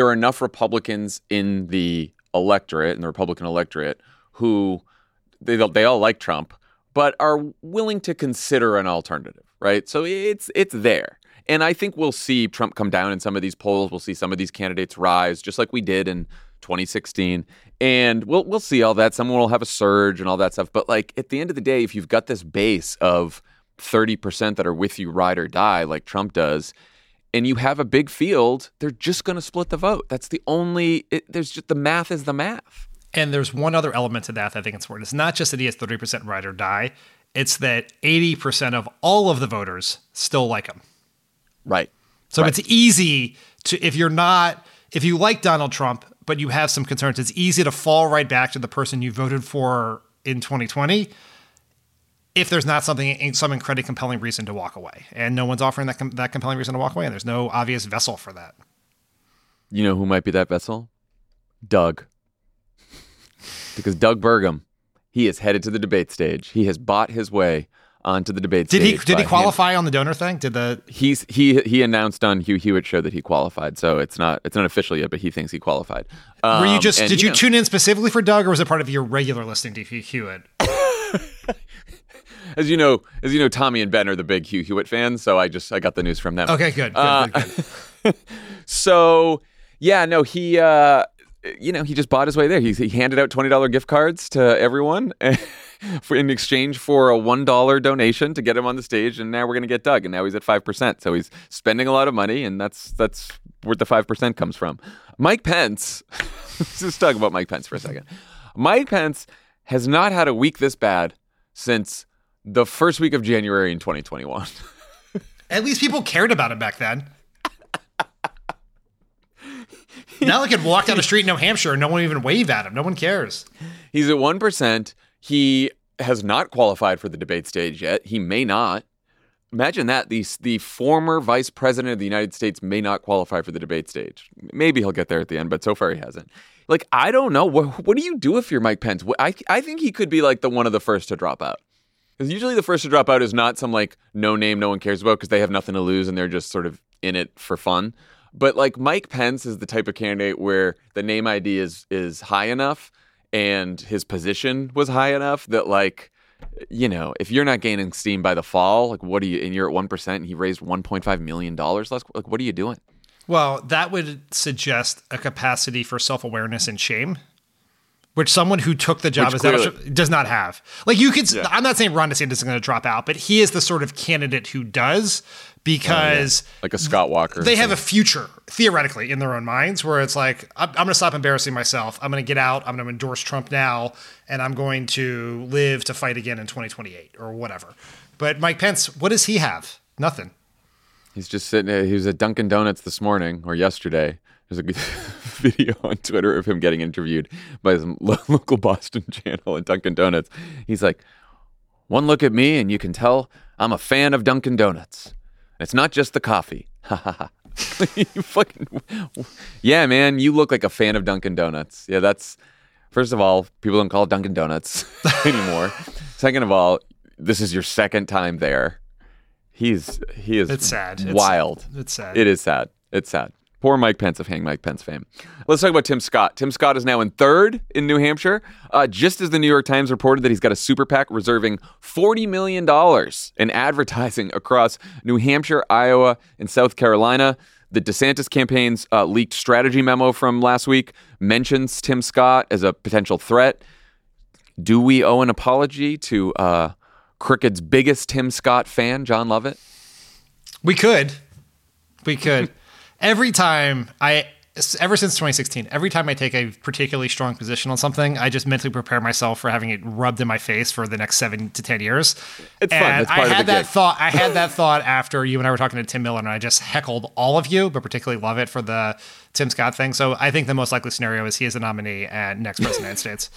Republicans in the electorate, in the Republican electorate, who they all like Trump, but are willing to consider an alternative, right? So it's there. And I think we'll see Trump come down in some of these polls. We'll see some of these candidates rise, just like we did in 2016. And we'll see all that. Someone will have a surge and all that stuff. But like at the end of the day, if you've got this base of 30% that are with you ride or die, like Trump does, and you have a big field, they're just going to split the vote. That's the math is the math. And there's one other element to that I think it's important. It's not just that he has 30% ride or die. It's that 80% of all of the voters still like him. Right. So it's easy to, if you like Donald Trump, but you have some concerns, it's easy to fall right back to the person you voted for in 2020 if there's not some incredibly compelling reason to walk away. And no one's offering that compelling reason to walk away, and there's no obvious vessel for that. You know who might be that vessel? Doug. Because Doug Burgum, he is headed to the debate stage. He has bought his way onto the debate stage. Did he qualify on the donor thing? He announced on Hugh Hewitt's show that he qualified, so it's not official yet, but he thinks he qualified. Did you tune in specifically for Doug, or was it part of your regular listening to Hugh Hewitt? As you know, Tommy and Ben are the big Hugh Hewitt fans, so I got the news from them. Okay, good. So yeah, no, he just bought his way there. He handed out $20 gift cards to everyone. in exchange for a $1 donation to get him on the stage, and now we're going to get Doug, and now he's at 5%. So he's spending a lot of money, and that's where the 5% comes from. Mike Pence, let's just talk about Mike Pence for a second. Mike Pence has not had a week this bad since the first week of January in 2021. At least people cared about him back then. Now they could walk down the street in New Hampshire and no one even wave at him. No one cares. He's at 1%. He has not qualified for the debate stage yet. He may not. Imagine that. The former vice president of the United States may not qualify for the debate stage. Maybe he'll get there at the end, but so far he hasn't. Like, I don't know. What do you do if you're Mike Pence? I think he could be like one of the first to drop out. Because usually the first to drop out is not some like no name no one cares about because they have nothing to lose and they're just sort of in it for fun. But like Mike Pence is the type of candidate where the name ID is high enough and his position was high enough that like, you know, if you're not gaining steam by the fall, like what do you, and you're at 1% and he raised $1.5 million last, like what are you doing? Well, that would suggest a capacity for self-awareness and shame, which someone who took the job does not have. Like you could, yeah. I'm not saying Ron DeSantis is going to drop out, but he is the sort of candidate who does because like a Scott Walker. They have a future theoretically in their own minds where it's like, I'm going to stop embarrassing myself. I'm going to get out. I'm going to endorse Trump now. And I'm going to live to fight again in 2028 or whatever. But Mike Pence, what does he have? Nothing. He's just sitting there. He was at Dunkin' Donuts this morning or yesterday. There's a video on Twitter of him getting interviewed by some local Boston channel at Dunkin' Donuts. He's like, one look at me and you can tell I'm a fan of Dunkin' Donuts. It's not just the coffee. You fucking, yeah, man, you look like a fan of Dunkin' Donuts. Yeah, that's, first of all, people don't call it Dunkin' Donuts anymore. Second of all, this is your second time there. He is it's sad. Wild. It's sad. It is sad. It's sad. Poor Mike Pence of Hang Mike Pence fame. Let's talk about Tim Scott. Tim Scott is now in third in New Hampshire, just as the New York Times reported that he's got a super PAC reserving $40 million in advertising across New Hampshire, Iowa, and South Carolina. The DeSantis campaign's leaked strategy memo from last week mentions Tim Scott as a potential threat. Do we owe an apology to Crooked's biggest Tim Scott fan, John Lovett? We could. Ever since 2016, every time I take a particularly strong position on something, I just mentally prepare myself for having it rubbed in my face for the next 7 to 10 years. It's fun. That's part of the gig. I had that thought after you and I were talking to Tim Miller, and I just heckled all of you, but particularly Lovett for the Tim Scott thing. So I think the most likely scenario is he is the nominee and next president of the United States.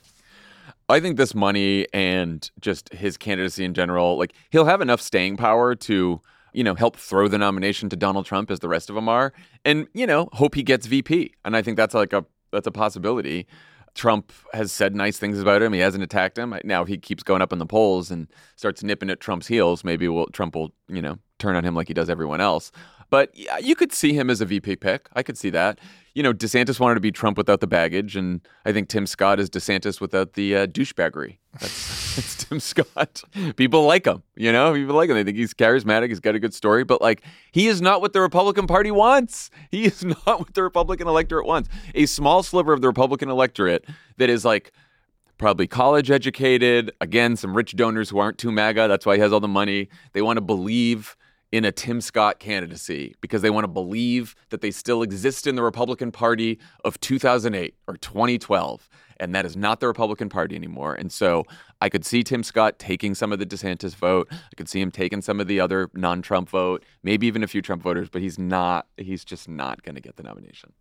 I think this money and just his candidacy in general, like he'll have enough staying power to, you know, help throw the nomination to Donald Trump as the rest of them are, and, you know, hope he gets VP. And I think that's a possibility. Trump has said nice things about him. He hasn't attacked him. Now he keeps going up in the polls and starts nipping at Trump's heels. Maybe Trump will, you know, turn on him like he does everyone else. But yeah, you could see him as a VP pick. I could see that. You know, DeSantis wanted to be Trump without the baggage, and I think Tim Scott is DeSantis without the douchebaggery. That's Tim Scott. People like him, you know? People like him. They think he's charismatic. He's got a good story. But, like, he is not what the Republican Party wants. He is not what the Republican electorate wants. A small sliver of the Republican electorate that is, like, probably college educated. Again, some rich donors who aren't too MAGA. That's why he has all the money. They want to believe in a Tim Scott candidacy because they want to believe that they still exist in the Republican Party of 2008 or 2012. And that is not the Republican Party anymore. And so I could see Tim Scott taking some of the DeSantis vote. I could see him taking some of the other non-Trump vote, maybe even a few Trump voters, but he's just not going to get the nomination.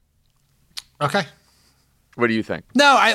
Okay. What do you think? No,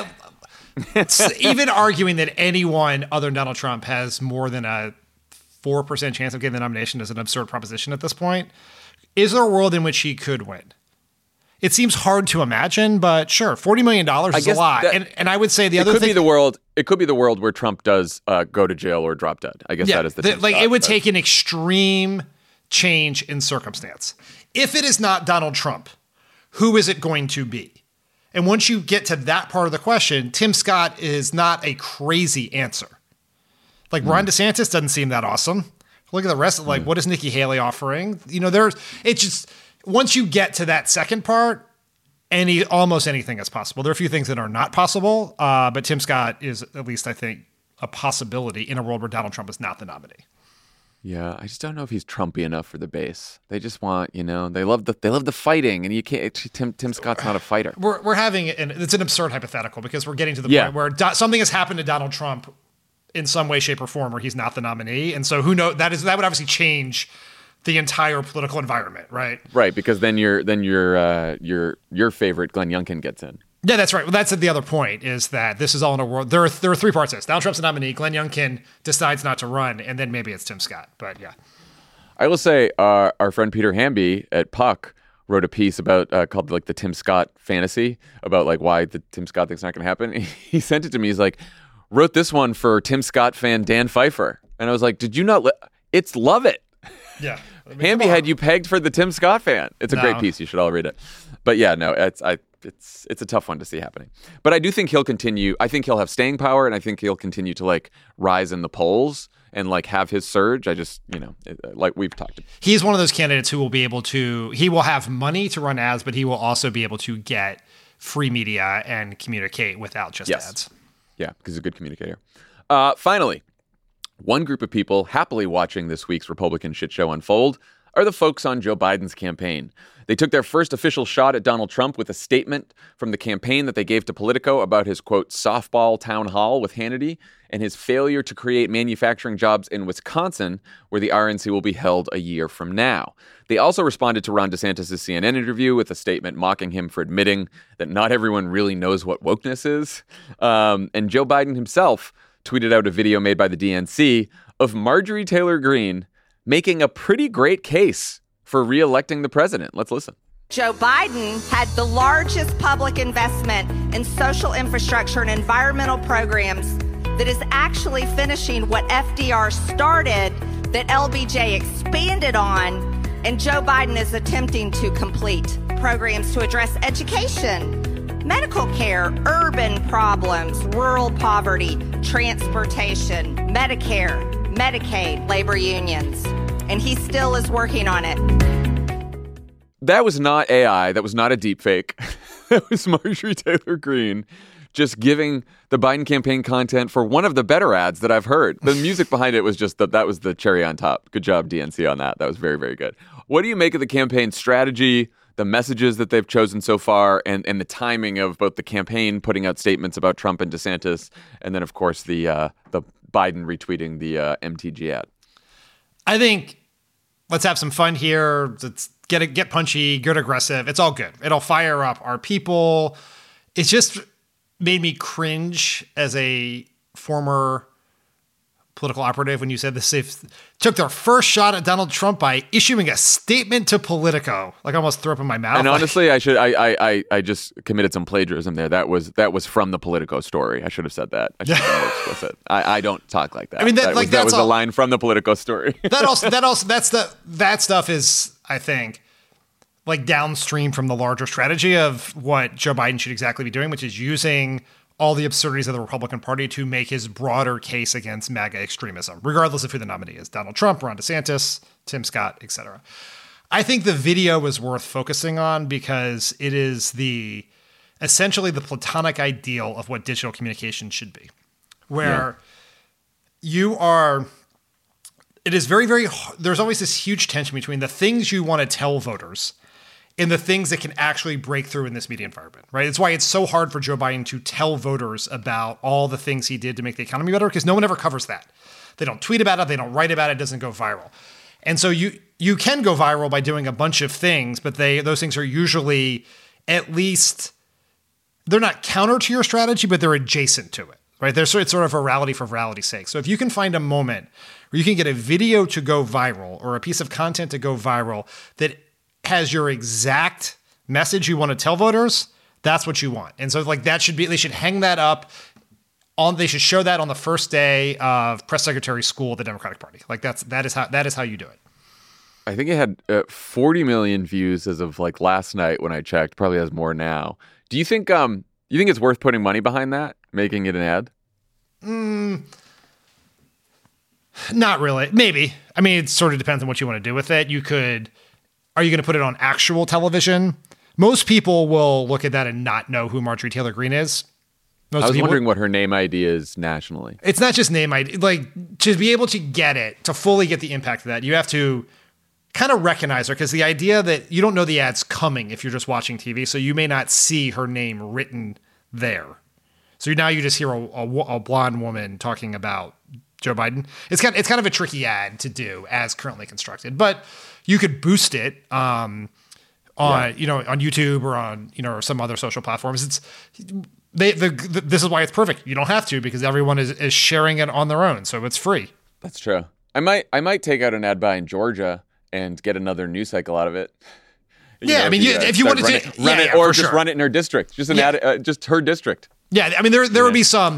even arguing that anyone other than Donald Trump has more than a 4% chance of getting the nomination is an absurd proposition at this point. Is there a world in which he could win? It seems hard to imagine, but sure, $40 million is a lot. And I would say the other thing... It could be the world where Trump does go to jail or drop dead. I guess that is the Tim Scott, it would take an extreme change in circumstance. If it is not Donald Trump, who is it going to be? And once you get to that part of the question, Tim Scott is not a crazy answer. Like Ron DeSantis doesn't seem that awesome. Look at the rest of what is Nikki Haley offering? You know, it's just once you get to that second part, almost anything is possible. There are a few things that are not possible, but Tim Scott is at least, I think, a possibility in a world where Donald Trump is not the nominee. Yeah, I just don't know if he's Trumpy enough for the base. They just want, they love the fighting, and you can't. Tim Scott's not a fighter. We're having it's an absurd hypothetical because we're getting to the point where something has happened to Donald Trump in some way, shape, or form where he's not the nominee, and so who knows? That would obviously change the entire political environment, right? Right, because then your favorite Glenn Youngkin gets in. Yeah, that's right. Well, that's the other point is that this is all in a world. There are three parts to this. Donald Trump's the nominee. Glenn Youngkin decides not to run, and then maybe it's Tim Scott. But yeah, I will say our friend Peter Hamby at Puck wrote a piece about called like the Tim Scott fantasy about like why the Tim Scott thing's not going to happen. He sent it to me. He's like, wrote this one for Tim Scott fan Dan Pfeiffer, and I was like, did you not? It's love it. Yeah. Hamby had you pegged for the Tim Scott fan. It's a great piece. You should all read it. But yeah, no, it's a tough one to see happening. But I do think he'll continue. I think he'll have staying power, and I think he'll continue to like rise in the polls and like have his surge. I just, like we've talked about. He's one of those candidates who will be able to, he will have money to run ads, but he will also be able to get free media and communicate without just ads. Yeah, because he's a good communicator. Finally, one group of people happily watching this week's Republican shit show unfold are the folks on Joe Biden's campaign. They took their first official shot at Donald Trump with a statement from the campaign that they gave to Politico about his, quote, softball town hall with Hannity and his failure to create manufacturing jobs in Wisconsin, where the RNC will be held a year from now. They also responded to Ron DeSantis' CNN interview with a statement mocking him for admitting that not everyone really knows what wokeness is. And Joe Biden himself tweeted out a video made by the DNC of Marjorie Taylor Greene making a pretty great case for re-electing the president. Let's listen. Joe Biden had the largest public investment in social infrastructure and environmental programs that is actually finishing what FDR started, that LBJ expanded on, and Joe Biden is attempting to complete programs to address education, medical care, urban problems, rural poverty, transportation, Medicare, Medicaid, labor unions. And he still is working on it. That was not AI. That was not a deep fake. That was Marjorie Taylor Greene just giving the Biden campaign content for one of the better ads that I've heard. The music behind it was just that was the cherry on top. Good job, DNC, on that. That was very, very good. What do you make of the campaign strategy, the messages that they've chosen so far, and the timing of both the campaign putting out statements about Trump and DeSantis, and then, of course, the Biden retweeting the MTG ad? I think let's have some fun here. Let's get punchy, get aggressive. It's all good. It'll fire up our people. It's just made me cringe as a former political operative when you said this. They took their first shot at Donald Trump by issuing a statement to Politico. Like I almost threw up in my mouth. And honestly, I just committed some plagiarism there. That was from the Politico story. I should have said that. I should have been more explicit. I don't talk like that. I mean, that was a line from the Politico story. that stuff is, I think, like downstream from the larger strategy of what Joe Biden should exactly be doing, which is using all the absurdities of the Republican Party to make his broader case against MAGA extremism, regardless of who the nominee is. Donald Trump, Ron DeSantis, Tim Scott, etc. I think the video was worth focusing on because it is essentially the platonic ideal of what digital communication should be, where it is very, very, there's always this huge tension between the things you want to tell voters and the things that can actually break through in this media environment, right? It's why it's so hard for Joe Biden to tell voters about all the things he did to make the economy better, because no one ever covers that. They don't tweet about it. They don't write about it. It doesn't go viral. And so you can go viral by doing a bunch of things, but those things are usually at least, they're not counter to your strategy, but they're adjacent to it, right? It's sort of virality for virality's sake. So if you can find a moment where you can get a video to go viral or a piece of content to go viral that has your exact message you want to tell voters, that's what you want. And so like they should hang that up they should show that on the first day of press secretary school at the Democratic Party. Like that is how you do it. I think it had 40 million views as of like last night when I checked. Probably has more now. Do you think it's worth putting money behind that, making it an ad? Not really. Maybe. I mean, it sort of depends on what you want to do with it. Are you going to put it on actual television? Most people will look at that and not know who Marjorie Taylor Greene is. I was wondering what her name ID is nationally. It's not just name ID. Like, to be able to get it, to fully get the impact of that, you have to kind of recognize her, because the idea that you don't know the ad's coming if you're just watching TV, so you may not see her name written there. So now you just hear a blonde woman talking about Joe Biden. It's kind of a tricky ad to do as currently constructed, but you could boost it on YouTube or on or some other social platforms. This is why it's perfect. You don't have to, because everyone is sharing it on their own, so it's free. That's true. I might take out an ad buy in Georgia and get another news cycle out of it. If you want to run it, or just run it in her district, just an ad, just her district. Yeah, I mean there would be some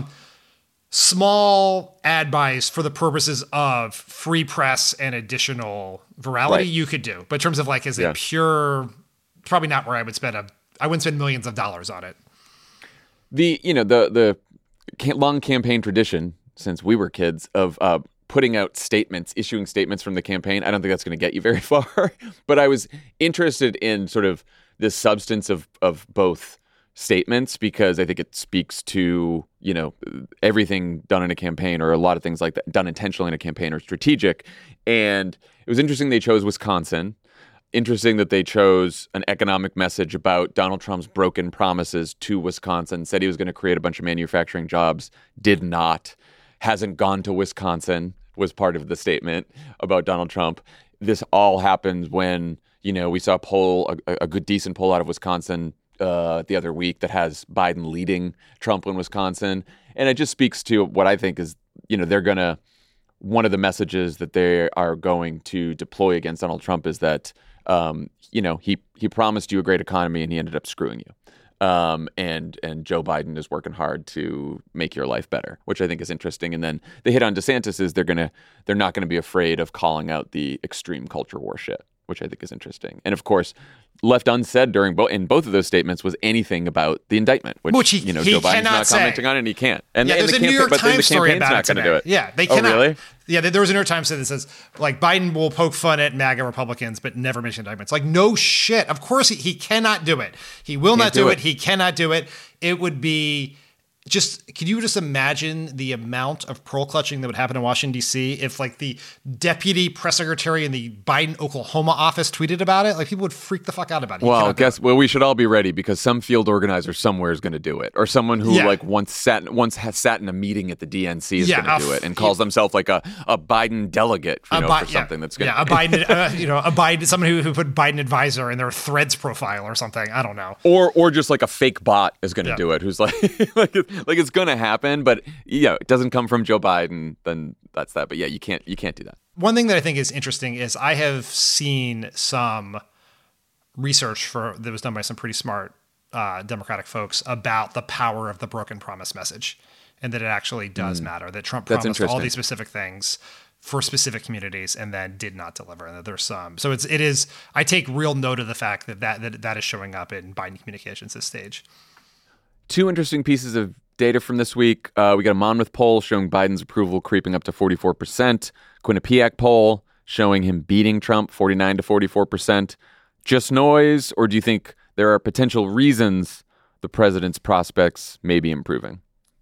small ad buys for the purposes of free press and additional virality you could do, but in terms of like as a pure, probably not where I would spend I wouldn't spend millions of dollars on it. The long campaign tradition since we were kids of putting out statements, issuing statements from the campaign, I don't think that's going to get you very far. But I was interested in sort of the substance of both statements, because I think it speaks to, everything done in a campaign, or a lot of things like that done intentionally in a campaign, or strategic. And it was interesting they chose Wisconsin. Interesting that they chose an economic message about Donald Trump's broken promises to Wisconsin, said he was going to create a bunch of manufacturing jobs, did not. Hasn't gone to Wisconsin was part of the statement about Donald Trump. This all happened when, we saw a good decent poll out of Wisconsin the other week that has Biden leading Trump in Wisconsin. And it just speaks to what I think is, one of the messages that they are going to deploy against Donald Trump is that, he promised you a great economy and he ended up screwing you. And Joe Biden is working hard to make your life better, which I think is interesting. And then they hit on DeSantis is they're not going to be afraid of calling out the extreme culture war shit, which I think is interesting. And of course, left unsaid in both of those statements was anything about the indictment, which he Joe Biden's not commenting on, and he can't. And there's a New York Times story about it today. Do it. Yeah, they cannot. Oh, really? Yeah, there was a New York Times that says, like, Biden will poke fun at MAGA Republicans, but never mention indictments. Like, no shit. Of course, he cannot do it. He will not do it. He cannot do it. It would be can you just imagine the amount of pearl clutching that would happen in Washington, D.C. if, like, the deputy press secretary in the Biden Oklahoma office tweeted about it? Like, people would freak the fuck out about it. Well, we should all be ready, because some field organizer somewhere is going to do it, or someone who once has sat in a meeting at the DNC is going to do it, and calls themselves like a Biden delegate, for something that's going to a Biden, someone who put Biden advisor in their Threads profile or something. I don't know, or just like a fake bot is going to do it, who's like like it's going to happen, but it doesn't come from Joe Biden, then that's that. But you can't do that. One thing that I think is interesting is I have seen some research that was done by some pretty smart Democratic folks about the power of the broken promise message, and that it actually does matter, that Trump promised all these specific things for specific communities and then did not deliver, and that there's some. So it is. I take real note of the fact that is showing up in Biden communications this stage. Two interesting pieces of data from this week. We got a Monmouth poll showing Biden's approval creeping up to 44%. Quinnipiac poll showing him beating Trump 49 to 44%. Just noise, or do you think there are potential reasons the president's prospects may be improving?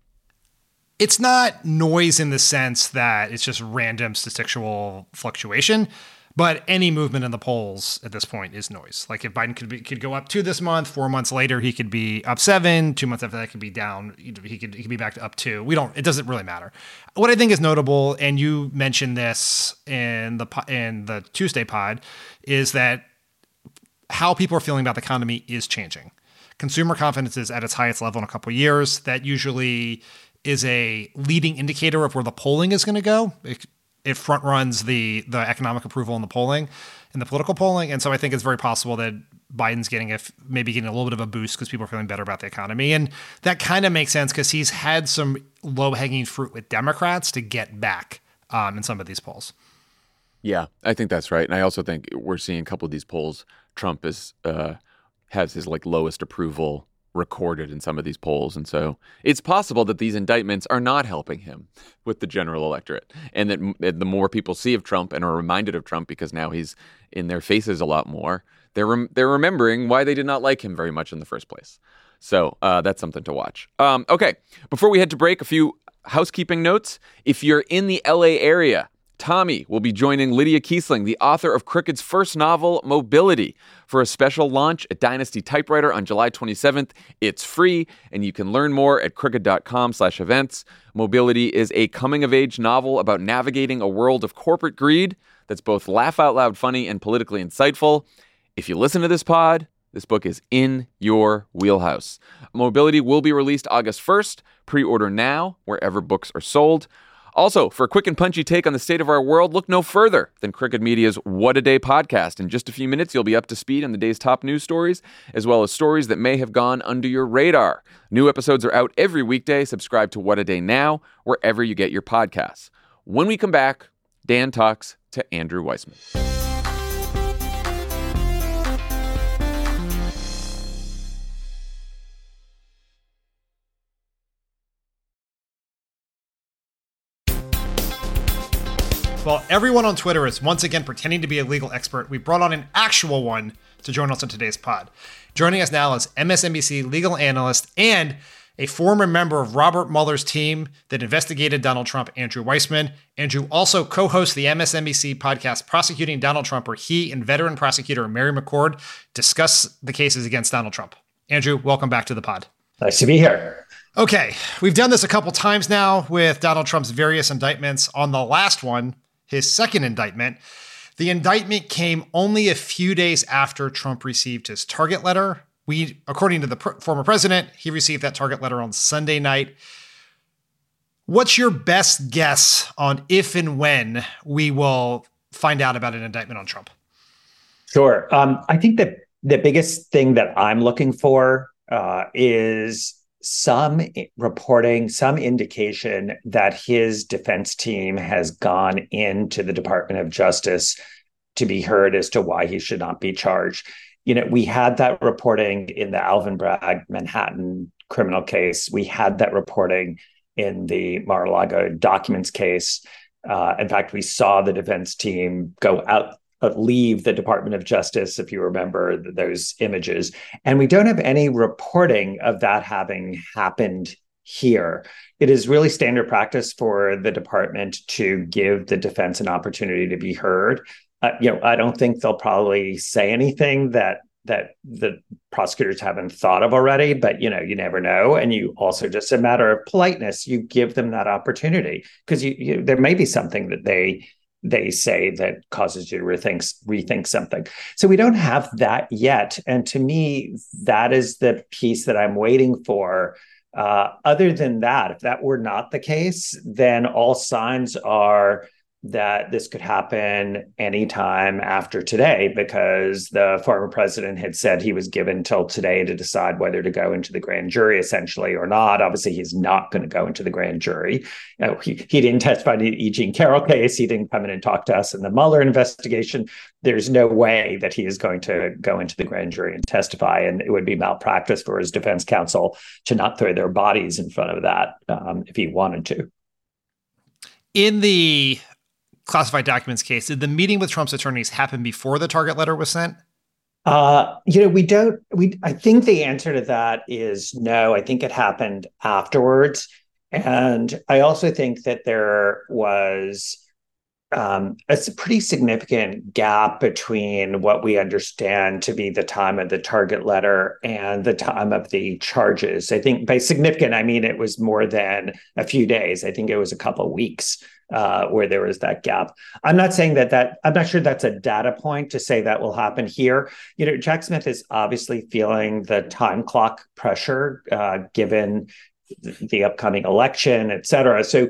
It's not noise in the sense that it's just random statistical fluctuation, but any movement in the polls at this point is noise. Like, if Biden could go up 2 this month, 4 months later he could be up 7, 2 months after that could be down. He could be back to up 2. It doesn't really matter. What I think is notable, and you mentioned this in the Tuesday pod, is that how people are feeling about the economy is changing. Consumer confidence is at its highest level in a couple of years. That usually is a leading indicator of where the polling is going to go. It front runs the economic approval in the polling, in the political polling. And so I think it's very possible that Biden's maybe getting a little bit of a boost because people are feeling better about the economy. And that kind of makes sense because he's had some low-hanging fruit with Democrats to get back in some of these polls. Yeah, I think that's right. And I also think we're seeing a couple of these polls, Trump has his lowest approval recorded in some of these polls. And so it's possible that these indictments are not helping him with the general electorate, and that the more people see of Trump and are reminded of Trump because now he's in their faces a lot more, they're remembering why they did not like him very much in the first place. So that's something to watch. Okay, before we head to break, a few housekeeping notes. If you're in the LA area, Tommy will be joining Lydia Kiesling, the author of Crooked's first novel, Mobility, for a special launch at Dynasty Typewriter on July 27th. It's free, and you can learn more at crooked.com/events. Mobility is a coming-of-age novel about navigating a world of corporate greed that's both laugh-out-loud funny and politically insightful. If you listen to this pod, this book is in your wheelhouse. Mobility will be released August 1st. Pre-order now, wherever books are sold. Also, for a quick and punchy take on the state of our world, look no further than Crooked Media's What a Day podcast. In just a few minutes, you'll be up to speed on the day's top news stories, as well as stories that may have gone under your radar. New episodes are out every weekday. Subscribe to What a Day now, wherever you get your podcasts. When we come back, Dan talks to Andrew Weissman. While everyone on Twitter is once again pretending to be a legal expert, we brought on an actual one to join us on today's pod. Joining us now is MSNBC legal analyst and a former member of Robert Mueller's team that investigated Donald Trump, Andrew Weissman. Andrew also co-hosts the MSNBC podcast Prosecuting Donald Trump, where he and veteran prosecutor Mary McCord discuss the cases against Donald Trump. Andrew, welcome back to the pod. Nice to be here. Okay, we've done this a couple times now with Donald Trump's various indictments. On the last one, his second indictment, the indictment came only a few days after Trump received his target letter. According to the former president, he received that target letter on Sunday night. What's your best guess on if and when we will find out about an indictment on Trump? Sure. I think that the biggest thing that I'm looking for is some reporting, some indication that his defense team has gone into the Department of Justice to be heard as to why he should not be charged. You know, we had that reporting in the Alvin Bragg Manhattan criminal case. We had that reporting in the Mar-a-Lago documents case. In fact, we saw the defense team go out, leave the Department of Justice, if you remember those images. And we don't have any reporting of that having happened here. It is really standard practice for the department to give the defense an opportunity to be heard. I don't think they'll probably say anything that the prosecutors haven't thought of already, but you never know. And you also, just a matter of politeness, you give them that opportunity, because there may be something that they say that causes you to rethink something. So we don't have that yet. And to me, that is the piece that I'm waiting for. Other than that, if that were not the case, then all signs are that this could happen anytime after today, because the former president had said he was given till today to decide whether to go into the grand jury, essentially, or not. Obviously, he's not going to go into the grand jury. He didn't testify in the E. Jean Carroll case. He didn't come in and talk to us in the Mueller investigation. There's no way that he is going to go into the grand jury and testify, and it would be malpractice for his defense counsel to not throw their bodies in front of that if he wanted to. In the classified documents case, did the meeting with Trump's attorneys happen before the target letter was sent? I think the answer to that is no. I think it happened afterwards. And I also think that there was a pretty significant gap between what we understand to be the time of the target letter and the time of the charges. I think by significant, I mean it was more than a few days. I think it was a couple of weeks where there was that gap. I'm not saying I'm not sure that's a data point to say that will happen here. Jack Smith is obviously feeling the time clock pressure given the upcoming election, et cetera. So,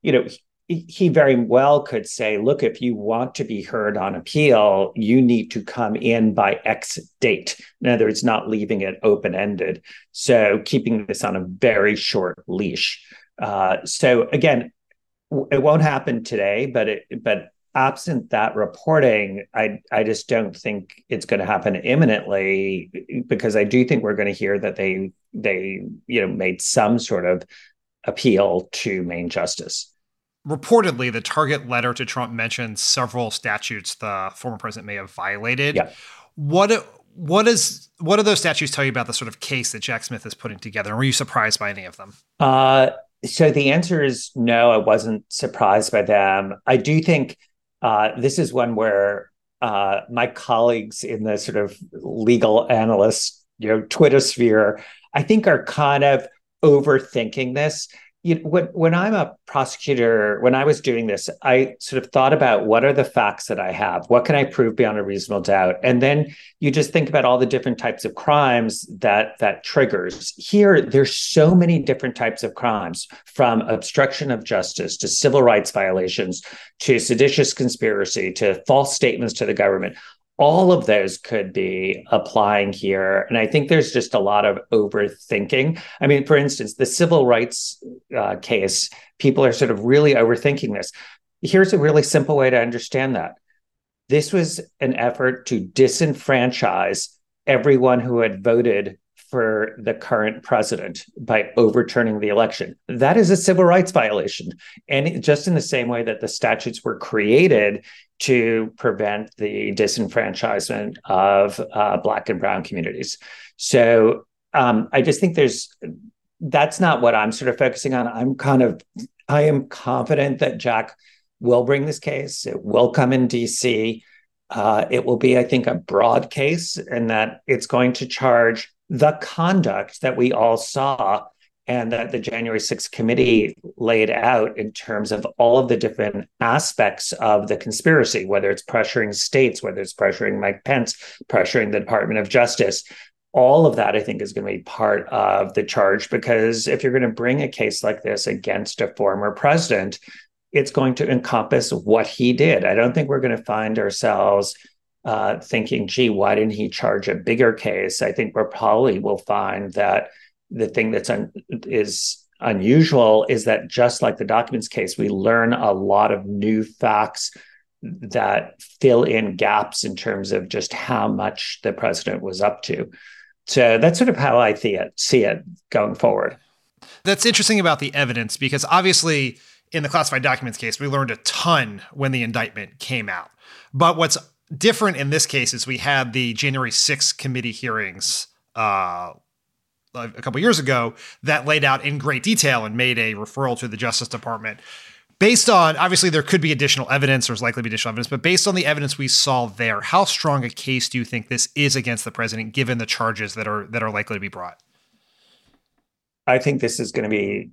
he very well could say, look, if you want to be heard on appeal, you need to come in by X date. In other words, not leaving it open-ended. So keeping this on a very short leash. So again, it won't happen today, but absent that reporting, I just don't think it's going to happen imminently, because I do think we're going to hear that they made some sort of appeal to Main Justice. Reportedly, the target letter to Trump mentions several statutes the former president may have violated. Yeah. What what do those statutes tell you about the sort of case that Jack Smith is putting together? And were you surprised by any of them? So the answer is no, I wasn't surprised by them. I do think this is one where my colleagues in the sort of legal analyst, Twitter sphere, I think are kind of overthinking this. When I'm a prosecutor, when I was doing this, I sort of thought about what are the facts that I have? What can I prove beyond a reasonable doubt? And then you just think about all the different types of crimes that triggers. Here, there's so many different types of crimes, from obstruction of justice to civil rights violations to seditious conspiracy to false statements to the government. All of those could be applying here. And I think there's just a lot of overthinking. I mean, for instance, the civil rights case, people are sort of really overthinking this. Here's a really simple way to understand that. This was an effort to disenfranchise everyone who had voted for the current president by overturning the election. That is a civil rights violation. And just in the same way that the statutes were created to prevent the disenfranchisement of Black and Brown communities. So I just think that's not what I'm sort of focusing on. I am confident that Jack will bring this case. It will come in DC. It will be, I think, a broad case, and that it's going to charge the conduct that we all saw and that the January 6th committee laid out in terms of all of the different aspects of the conspiracy, whether it's pressuring states, whether it's pressuring Mike Pence, pressuring the Department of Justice. All of that, I think, is going to be part of the charge, because if you're going to bring a case like this against a former president, it's going to encompass what he did. I don't think we're going to find ourselves thinking, gee, why didn't he charge a bigger case? I think we probably will find that the thing that's is unusual is that, just like the documents case, we learn a lot of new facts that fill in gaps in terms of just how much the president was up to. So that's sort of how I see it going forward. That's interesting about the evidence, because obviously in the classified documents case, we learned a ton when the indictment came out. But what's different in this case is we had the January 6th committee hearings a couple years ago that laid out in great detail and made a referral to the Justice Department. Based on, obviously there could be additional evidence, there's likely to be additional evidence, but based on the evidence we saw there, how strong a case do you think this is against the president, given the charges that are likely to be brought? I think this is going to be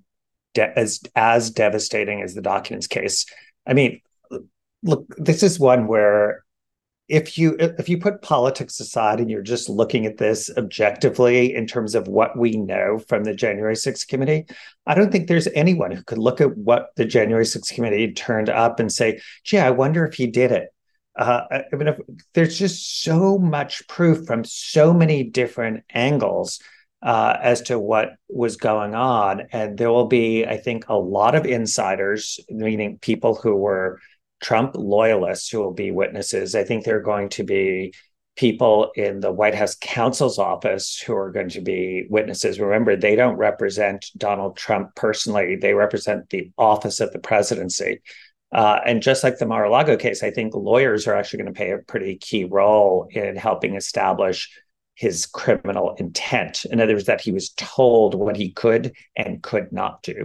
as devastating as the documents case. I mean, look, this is one where if you put politics aside and you're just looking at this objectively in terms of what we know from the January 6th committee, I don't think there's anyone who could look at what the January 6th committee turned up and say, gee, I wonder if he did it. I mean, there's just so much proof from so many different angles as to what was going on. And there will be, I think, a lot of insiders, meaning people who were Trump loyalists, who will be witnesses. I think there are going to be people in the White House counsel's office who are going to be witnesses. Remember, they don't represent Donald Trump personally. They represent the office of the presidency. And just like the Mar-a-Lago case, I think lawyers are actually going to play a pretty key role in helping establish his criminal intent. In other words, that he was told what he could and could not do.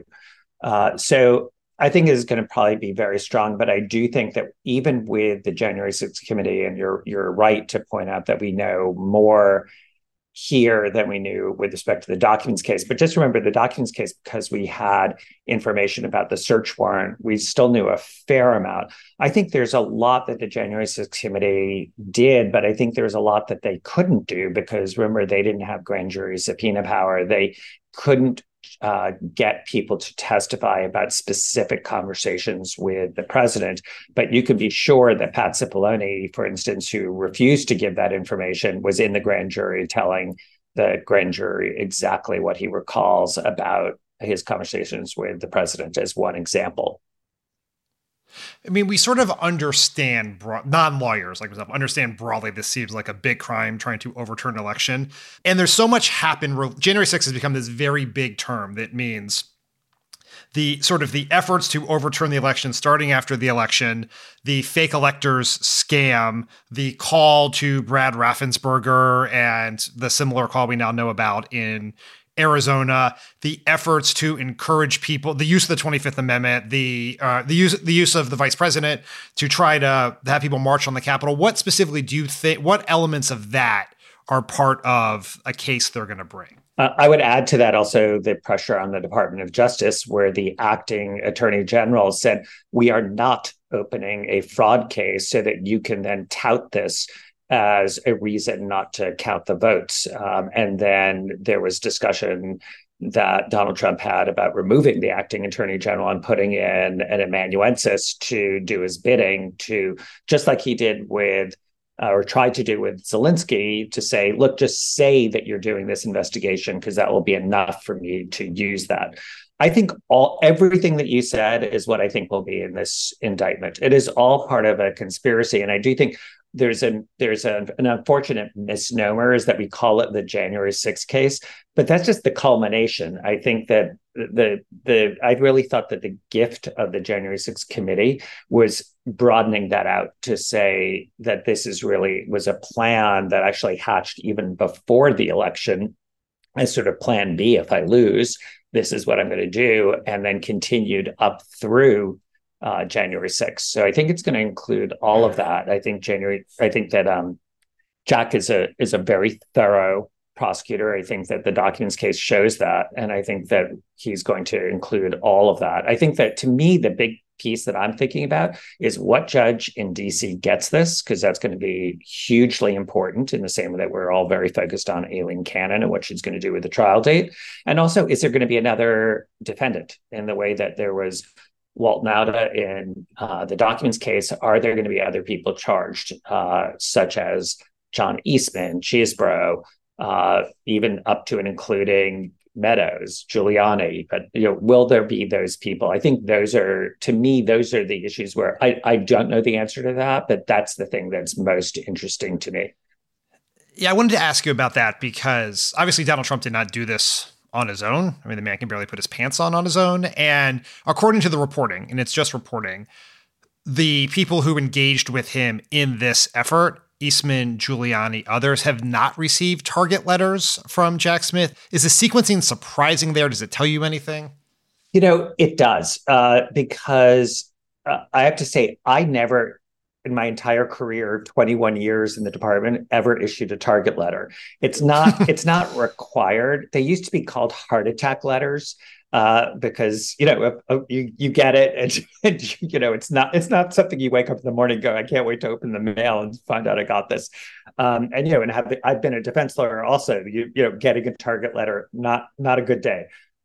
So I think is going to probably be very strong, but I do think that even with the January 6th committee, and you're right to point out that we know more here than we knew with respect to the documents case. But just remember the documents case, because we had information about the search warrant, we still knew a fair amount. I think there's a lot that the January 6th committee did, but I think there's a lot that they couldn't do, because remember, they didn't have grand jury subpoena power. They couldn't get people to testify about specific conversations with the president. But you could be sure that Pat Cipollone, for instance, who refused to give that information, was in the grand jury telling the grand jury exactly what he recalls about his conversations with the president, as one example. I mean, we sort of understand, non-lawyers like myself, understand broadly this seems like a big crime trying to overturn an election. And there's so much happened. January 6th has become this very big term that means the sort of the efforts to overturn the election starting after the election, the fake electors scam, the call to Brad Raffensperger and the similar call we now know about in Arizona, the efforts to encourage people, the use of the 25th Amendment, the use of the vice president to try to have people march on the Capitol. What specifically do you think, what elements of that are part of a case they're going to bring? I would add to that also the pressure on the Department of Justice, where the acting attorney general said, we are not opening a fraud case so that you can then tout this as a reason not to count the votes. And then there was discussion that Donald Trump had about removing the acting attorney general and putting in an amanuensis to do his bidding, to just like he did with or tried to do with Zelensky, to say, look, just say that you're doing this investigation because that will be enough for me to use that. I think everything that you said is what I think will be in this indictment. It is all part of a conspiracy. And I do think there's an unfortunate misnomer is that we call it the January 6th case, but that's just the culmination. I think that I really thought that the gift of the January 6th committee was broadening that out to say that this was a plan that actually hatched even before the election as sort of plan B. If I lose, this is what I'm going to do, and then continued up through January 6th. So I think it's going to include all of that. I think that Jack is a very thorough prosecutor. I think that the documents case shows that. And I think that he's going to include all of that. I think that, to me, the big piece that I'm thinking about is what judge in DC gets this, because that's going to be hugely important in the same way that we're all very focused on Aileen Cannon and what she's going to do with the trial date. And also, is there going to be another defendant in the way that there was Walt Nauta in the documents case? Are there going to be other people charged, such as John Eastman, Chesebro, even up to and including Meadows, Giuliani? But will there be those people? I think those are the issues where I don't know the answer to that, but that's the thing that's most interesting to me. Yeah, I wanted to ask you about that because obviously Donald Trump did not do this on his own. I mean, the man can barely put his pants on his own. And according to the reporting, and it's just reporting, the people who engaged with him in this effort, Eastman, Giuliani, others, have not received target letters from Jack Smith. Is the sequencing surprising there? Does it tell you anything? It does, because I have to say, I never, in my entire career, 21 years in the department, ever issued a target letter. It's not required. They used to be called heart attack letters. Because you get it, and it's not something you wake up in the morning and go, I can't wait to open the mail and find out I got this. I've been a defense lawyer also. Getting a target letter, not a good day.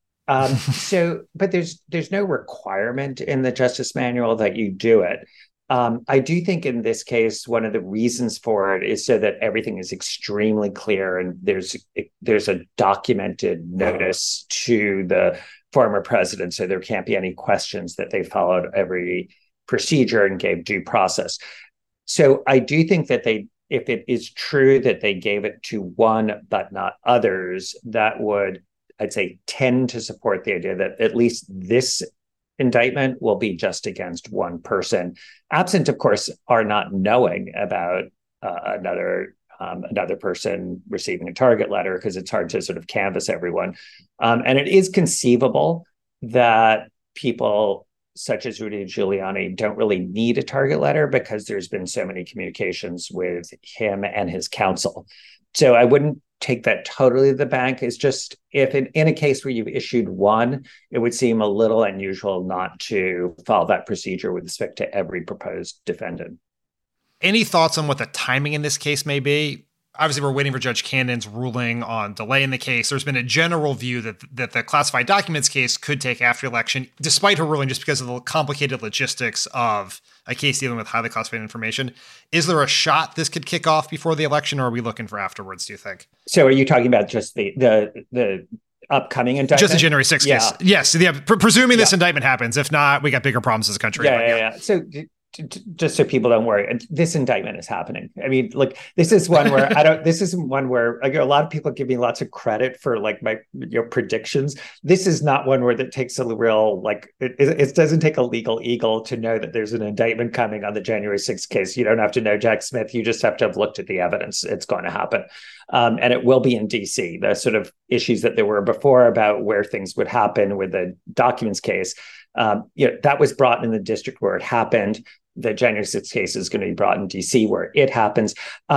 But there's no requirement in the Justice Manual that you do it. I do think in this case, one of the reasons for it is so that everything is extremely clear and there's a documented notice to the former president, so there can't be any questions that they followed every procedure and gave due process. So I do think that if it is true that they gave it to one but not others, that would, I'd say, tend to support the idea that at least this indictment will be just against one person, absent, of course, our not knowing about another person receiving a target letter, because it's hard to sort of canvass everyone. And it is conceivable that people such as Rudy Giuliani don't really need a target letter because there's been so many communications with him and his counsel. So I wouldn't take that totally to the bank. It's just, if in a case where you've issued one, it would seem a little unusual not to follow that procedure with respect to every proposed defendant. Any thoughts on what the timing in this case may be? Obviously, we're waiting for Judge Cannon's ruling on delay in the case. There's been a general view that the classified documents case could take after election, despite her ruling, just because of the complicated logistics of a case dealing with highly classified information. Is there a shot this could kick off before the election, or are we looking for afterwards, do you think? So are you talking about just the upcoming indictment? Just the January 6th case. Yes. Yeah, presuming this indictment happens. If not, we got bigger problems as a country. Yeah. So just so people don't worry, this indictment is happening. I mean, like, this is one where this isn't one where, like, a lot of people give me lots of credit for, like, my predictions. This is not one where that takes a real, like, it doesn't take a legal eagle to know that there's an indictment coming on the January 6th case. You don't have to know Jack Smith. You just have to have looked at the evidence. It's going to happen. And it will be in DC. The sort of issues that there were before about where things would happen with the documents case, that was brought in the district where it happened. The January 6th case is going to be brought in DC where it happens.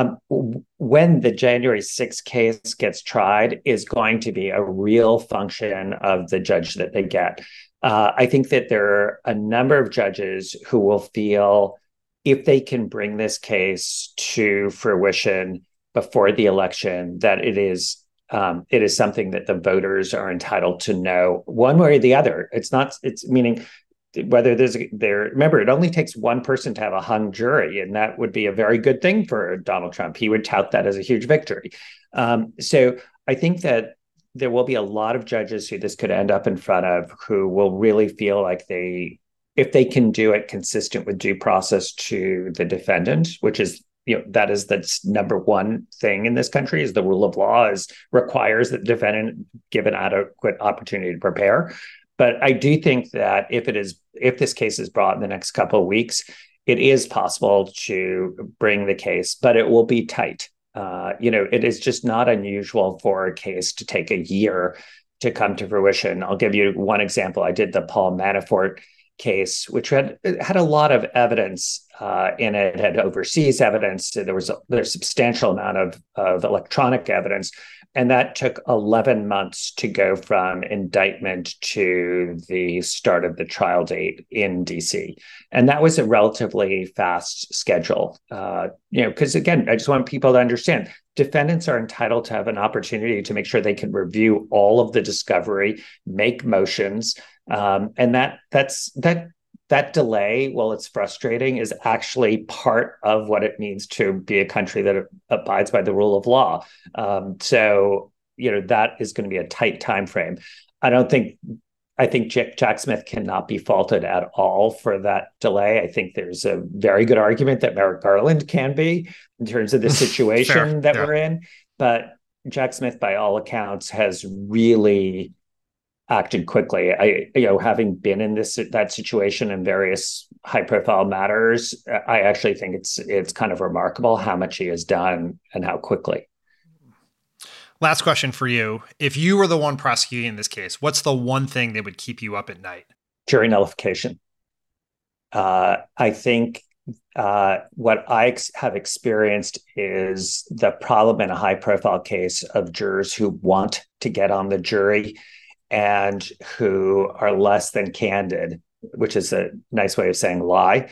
When the January 6th case gets tried is going to be a real function of the judge that they get. I think that there are a number of judges who will feel, if they can bring this case to fruition before the election, that it is something that the voters are entitled to know one way or the other. It's meaning whether remember, it only takes one person to have a hung jury, and that would be a very good thing for Donald Trump. He would tout that as a huge victory. So I think that there will be a lot of judges who this could end up in front of, who will really feel like if they can do it consistent with due process to the defendant, which is, that is the number one thing in this country, is the rule of law requires that the defendant give an adequate opportunity to prepare. But I do think that if this case is brought in the next couple of weeks, it is possible to bring the case, but it will be tight. It is just not unusual for a case to take a year to come to fruition. I'll give you one example. I did the Paul Manafort case, which had a lot of evidence in it, had overseas evidence. There's a substantial amount of electronic evidence. And that took 11 months to go from indictment to the start of the trial date in DC. And that was a relatively fast schedule. Because again, I just want people to understand, defendants are entitled to have an opportunity to make sure they can review all of the discovery, make motions. And that delay, while it's frustrating, is actually part of what it means to be a country that abides by the rule of law. So that is going to be a tight time frame. I think Jack Smith cannot be faulted at all for that delay. I think there's a very good argument that Merrick Garland can be, in terms of the situation that we're in. But Jack Smith, by all accounts, has really acted quickly. Having been in that situation in various high-profile matters, I actually think it's kind of remarkable how much he has done and how quickly. Last question for you. If you were the one prosecuting this case, what's the one thing that would keep you up at night? Jury nullification. I think what I have experienced is the problem in a high-profile case of jurors who want to get on the jury and who are less than candid, which is a nice way of saying lie,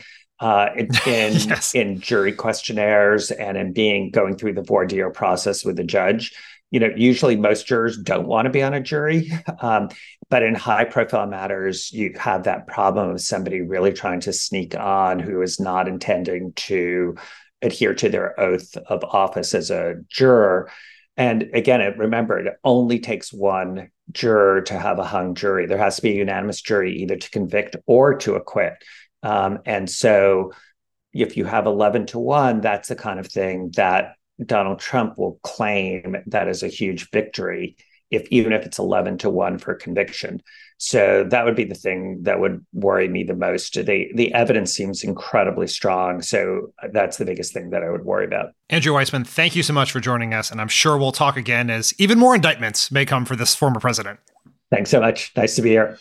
in jury questionnaires and in going through the voir dire process with the judge. Usually most jurors don't want to be on a jury, but in high-profile matters, you have that problem of somebody really trying to sneak on who is not intending to adhere to their oath of office as a juror. And again, remember, it only takes one juror to have a hung jury. There has to be a unanimous jury either to convict or to acquit. And so if you have 11-1, that's the kind of thing that Donald Trump will claim that is a huge victory, even if it's 11-1 for conviction. So that would be the thing that would worry me the most. The evidence seems incredibly strong. So that's the biggest thing that I would worry about. Andrew Weissmann, thank you so much for joining us. And I'm sure we'll talk again as even more indictments may come for this former president. Thanks so much. Nice to be here.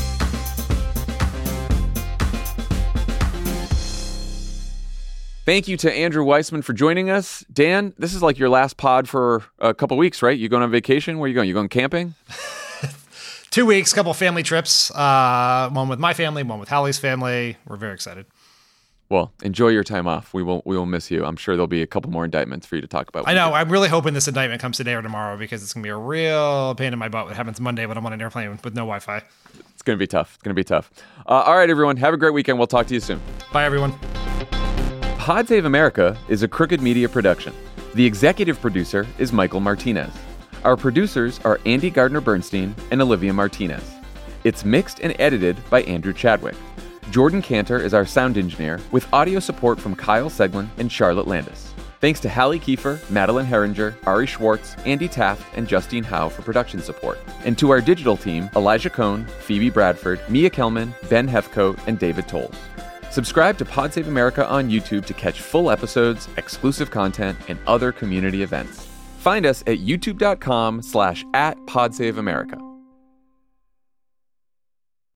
Thank you to Andrew Weissmann for joining us. Dan, this is like your last pod for a couple weeks, right? You going on vacation? Where are you going? You going camping? 2 weeks, couple family trips. One with my family, one with Hallie's family. We're very excited. Well, enjoy your time off. We will miss you. I'm sure there'll be a couple more indictments for you to talk about. I know. I'm really hoping this indictment comes today or tomorrow, because it's going to be a real pain in my butt. It happens Monday when I'm on an airplane with no Wi-Fi. It's going to be tough. All right, everyone. Have a great weekend. We'll talk to you soon. Bye, everyone. Pod Save America is a Crooked Media production. The executive producer is Michael Martinez. Our producers are Andy Gardner-Bernstein and Olivia Martinez. It's mixed and edited by Andrew Chadwick. Jordan Cantor is our sound engineer, with audio support from Kyle Seglin and Charlotte Landis. Thanks to Hallie Kiefer, Madeline Herringer, Ari Schwartz, Andy Taft, and Justine Howe for production support. And to our digital team, Elijah Cohn, Phoebe Bradford, Mia Kelman, Ben Hefcoat, and David Tolles. Subscribe to Pod Save America on YouTube to catch full episodes, exclusive content, and other community events. Find us at youtube.com/@PodSaveAmerica.